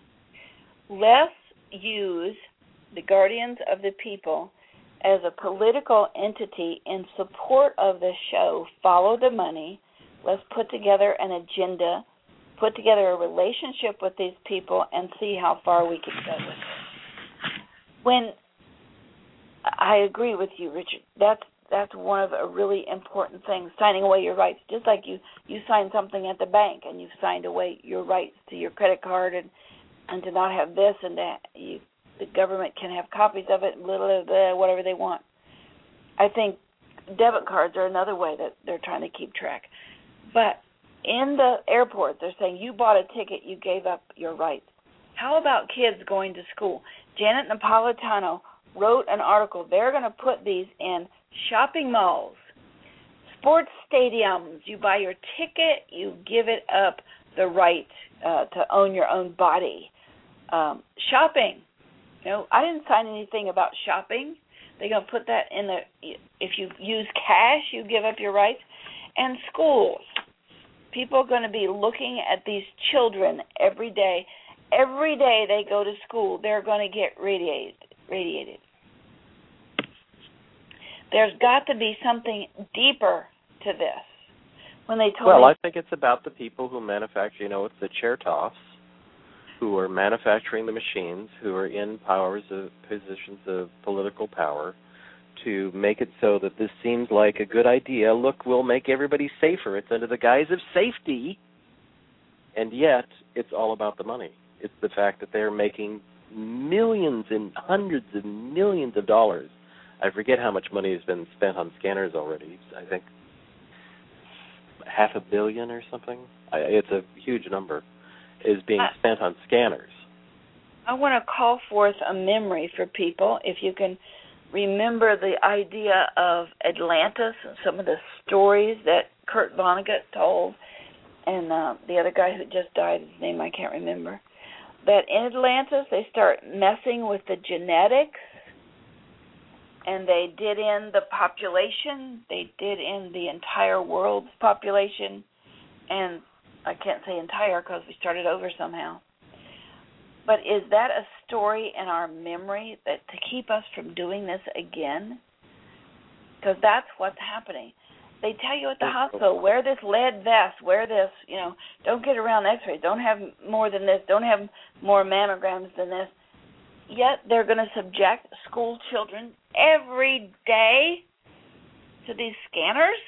Speaker 3: Let's use the Guardians of the People as a political entity in support of the show, Follow the Money. Let's put together an agenda, put together a relationship with these people, and see how far we can go with it. When I agree with you, Richard, that's that's one of a really important things, signing away your rights. Just like you, you sign something at the bank and you've signed away your rights to your credit card and, and to not have this and that. You, the government can have copies of it, blah, blah, blah, whatever they want. I think debit cards are another way that they're trying to keep track. But in the airport, they're saying you bought a ticket, you gave up your rights. How about kids going to school? Janet Napolitano wrote an article. They're going to put these in shopping malls, sports stadiums. You buy your ticket, you give it up the right uh, to own your own body. Um, shopping. You know, I didn't sign anything about shopping. They're going to put that in the, if you use cash, you give up your rights. And schools. People are going to be looking at these children every day. Every day they go to school, they're going to get radiated. radiated. There's got to be something deeper to this. When they told
Speaker 4: well,
Speaker 3: me,
Speaker 4: I think it's about the people who manufacture, you know, it's the Chertoffs who are manufacturing the machines, who are in powers of positions of political power, to make it so that this seems like a good idea. Look, we'll make everybody safer. It's under the guise of safety, and yet it's all about the money. It's the fact that they're making millions and hundreds of millions of dollars. I forget how much money has been spent on scanners already. I think half a billion or something. I, it's a huge number is being spent on scanners.
Speaker 3: I want to call forth a memory for people. If you can remember the idea of Atlantis and some of the stories that Kurt Vonnegut told, and uh, the other guy who just died, his name I can't remember, that in Atlantis they start messing with the genetics, and they did in the population, they did in the entire world's population, and I can't say entire because we started over somehow. But is that a story in our memory that to keep us from doing this again? Because that's what's happening. They tell you at the hospital, wear this lead vest, wear this, you know, don't get around x-rays, don't have more than this, don't have more mammograms than this. Yet they're going to subject school children every day to these scanners?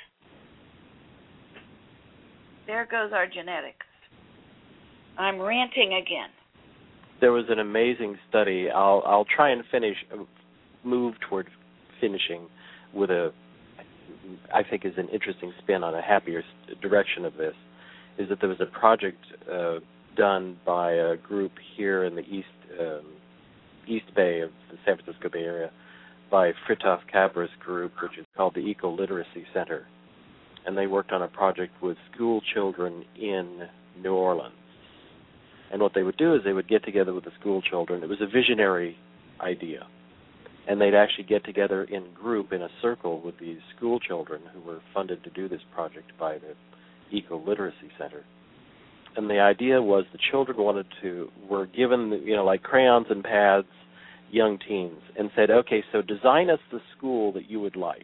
Speaker 3: There goes our genetics. I'm ranting again.
Speaker 4: There was an amazing study. I'll I'll try and finish, move toward finishing with a, I think is an interesting spin on a happier direction of this, is that there was a project uh, done by a group here in the East um, East Bay of the San Francisco Bay Area by Fritjof Cabra's group, which is called the Eco Literacy Center. And they worked on a project with school children in New Orleans. And what they would do is they would get together with the school children. It was a visionary idea. And they'd actually get together in group in a circle with these school children who were funded to do this project by the Eco Literacy Center. And the idea was the children wanted to, were given, you know, like crayons and pads, young teens, and said, okay, so design us the school that you would like.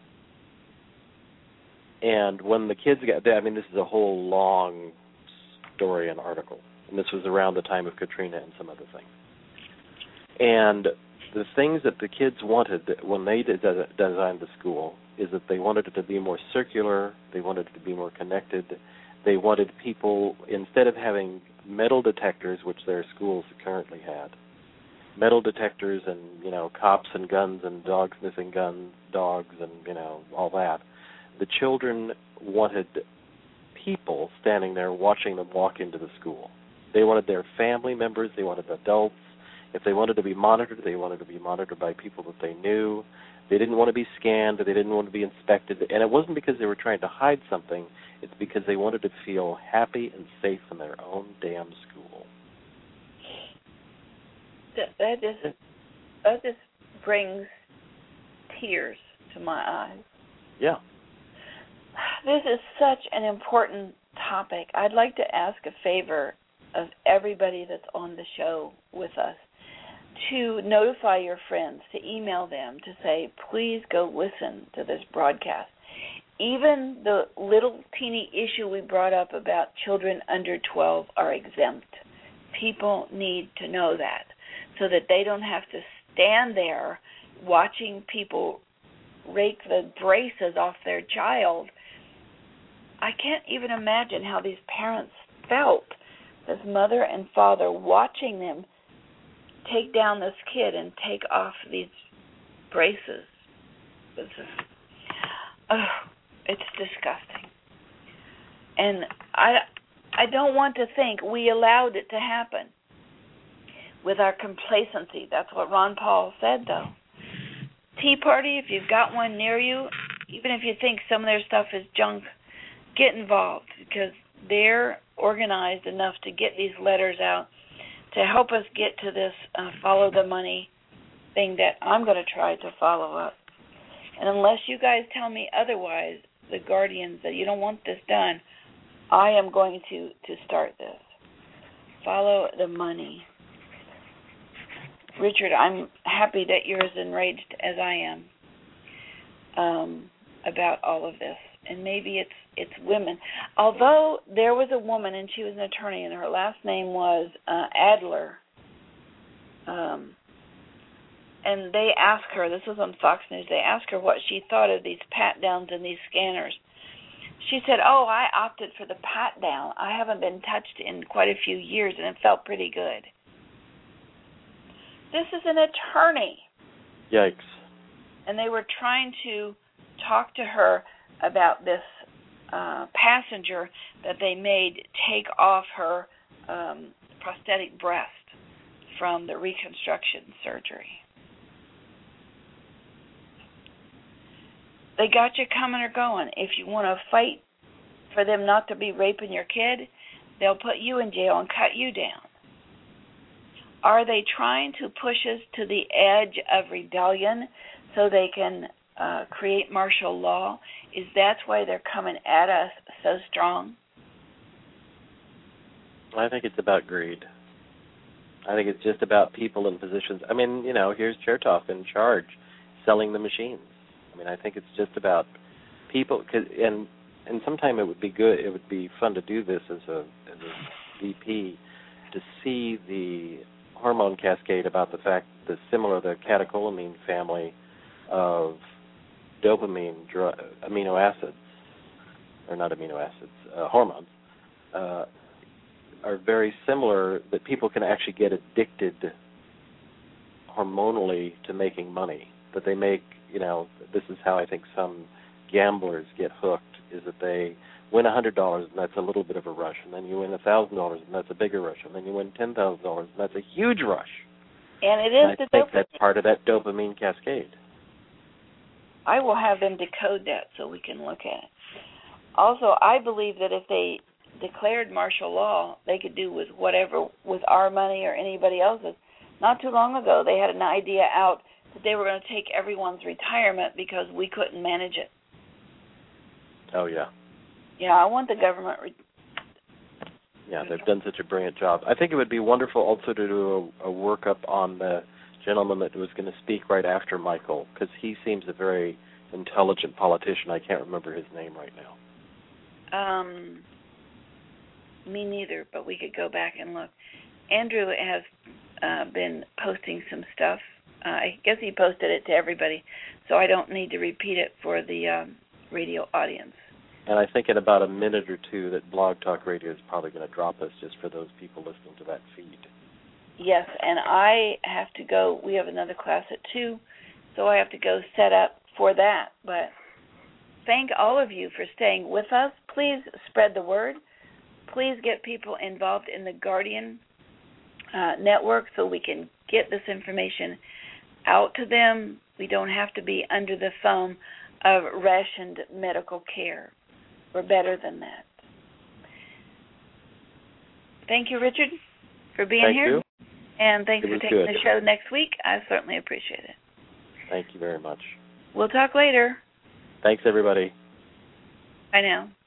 Speaker 4: And when the kids got there, I mean, this is a whole long story and article. And this was around the time of Katrina and some other things. And the things that the kids wanted when they did designed the school is that they wanted it to be more circular, they wanted it to be more connected, they wanted people, instead of having metal detectors, which their schools currently had, metal detectors and, you know, cops and guns and dog sniffing guns, dogs and, you know, all that, the children wanted people standing there watching them walk into the school. They wanted their family members, they wanted adults. If they wanted to be monitored, they wanted to be monitored by people that they knew. They didn't want to be scanned, they didn't want to be inspected. And it wasn't because they were trying to hide something, it's because they wanted to feel happy and safe in their own damn school.
Speaker 3: That, that just that just brings tears to my eyes.
Speaker 4: Yeah.
Speaker 3: This is such an important topic. I'd like to ask a favor of everybody that's on the show with us to notify your friends, to email them, to say, please go listen to this broadcast. Even the little teeny issue we brought up about children under twelve are exempt. People need to know that so that they don't have to stand there watching people rake the braces off their child. I can't even imagine how these parents felt, this mother and father watching them take down this kid and take off these braces. This is, oh, it's disgusting. And I, I don't want to think we allowed it to happen with our complacency. That's what Ron Paul said, though. Tea Party, if you've got one near you, even if you think some of their stuff is junk, get involved, because they're organized enough to get these letters out to help us get to this uh, follow the money thing that I'm going to try to follow up. And unless you guys tell me otherwise, the Guardians, that you don't want this done, I am going to, to start this. Follow the money. Richard, I'm happy that you're as enraged as I am um, about all of this. And maybe it's it's women. Although there was a woman, and she was an attorney, and her last name was uh, Adler. Um, and they asked her, this was on Fox News, they asked her what she thought of these pat-downs and these scanners. She said, oh, I opted for the pat-down. I haven't been touched in quite a few years, and it felt pretty good. This is an attorney.
Speaker 4: Yikes.
Speaker 3: And they were trying to talk to her about this uh, passenger that they made take off her um, prosthetic breast from the reconstruction surgery. They got you coming or going. If you want to fight for them not to be raping your kid, they'll put you in jail and cut you down. Are they trying to push us to the edge of rebellion so they can uh, create martial law? Is that why they're coming at us so strong?
Speaker 4: I think it's about greed. I think it's just about people in positions. I mean, you know, here's Chertoff in charge, selling the machines. I mean, I think it's just about people, cause, and and sometime it would be good, it would be fun to do this as a as a V P, to see the hormone cascade about the fact that similar to the catecholamine family of dopamine dr- amino acids, or not amino acids, uh, hormones, uh, are very similar, that people can actually get addicted hormonally to making money, that they make, you know, this is how I think some gamblers get hooked, is that they win one hundred dollars and that's a little bit of a rush, and then you win one thousand dollars and that's a bigger rush, and then you win ten thousand dollars and that's a huge rush.
Speaker 3: And it is
Speaker 4: and I
Speaker 3: the
Speaker 4: think
Speaker 3: dopamine.
Speaker 4: that's part of that dopamine cascade.
Speaker 3: I will have them decode that so we can look at it. Also, I believe that if they declared martial law, they could do with whatever, with our money or anybody else's. Not too long ago, they had an idea out that they were going to take everyone's retirement because we couldn't manage it.
Speaker 4: Oh, yeah.
Speaker 3: Yeah, I want the government. Re-
Speaker 4: yeah, they've done such a brilliant job. I think it would be wonderful also to do a, a workup on the gentleman that was going to speak right after Michael, because he seems a very intelligent politician. I can't remember his name right now.
Speaker 3: Um, me neither, but we could go back and look. Andrew has uh, been posting some stuff. Uh, I guess he posted it to everybody, so I don't need to repeat it for the um, radio audience.
Speaker 4: And I think in about a minute or two that Blog Talk Radio is probably going to drop us just for those people listening to that feed.
Speaker 3: Yes, and I have to go. We have another class at two, so I have to go set up for that. But thank all of you for staying with us. Please spread the word. Please get people involved in the Guardian uh, network so we can get this information out to them. We don't have to be under the thumb of rationed medical care. We're better than that. Thank you, Richard, for being
Speaker 4: Thank
Speaker 3: here.
Speaker 4: You.
Speaker 3: And thanks
Speaker 4: It
Speaker 3: for
Speaker 4: was
Speaker 3: taking
Speaker 4: good.
Speaker 3: the show next week. I certainly appreciate it.
Speaker 4: Thank you very much.
Speaker 3: We'll talk later.
Speaker 4: Thanks, everybody.
Speaker 3: Bye now.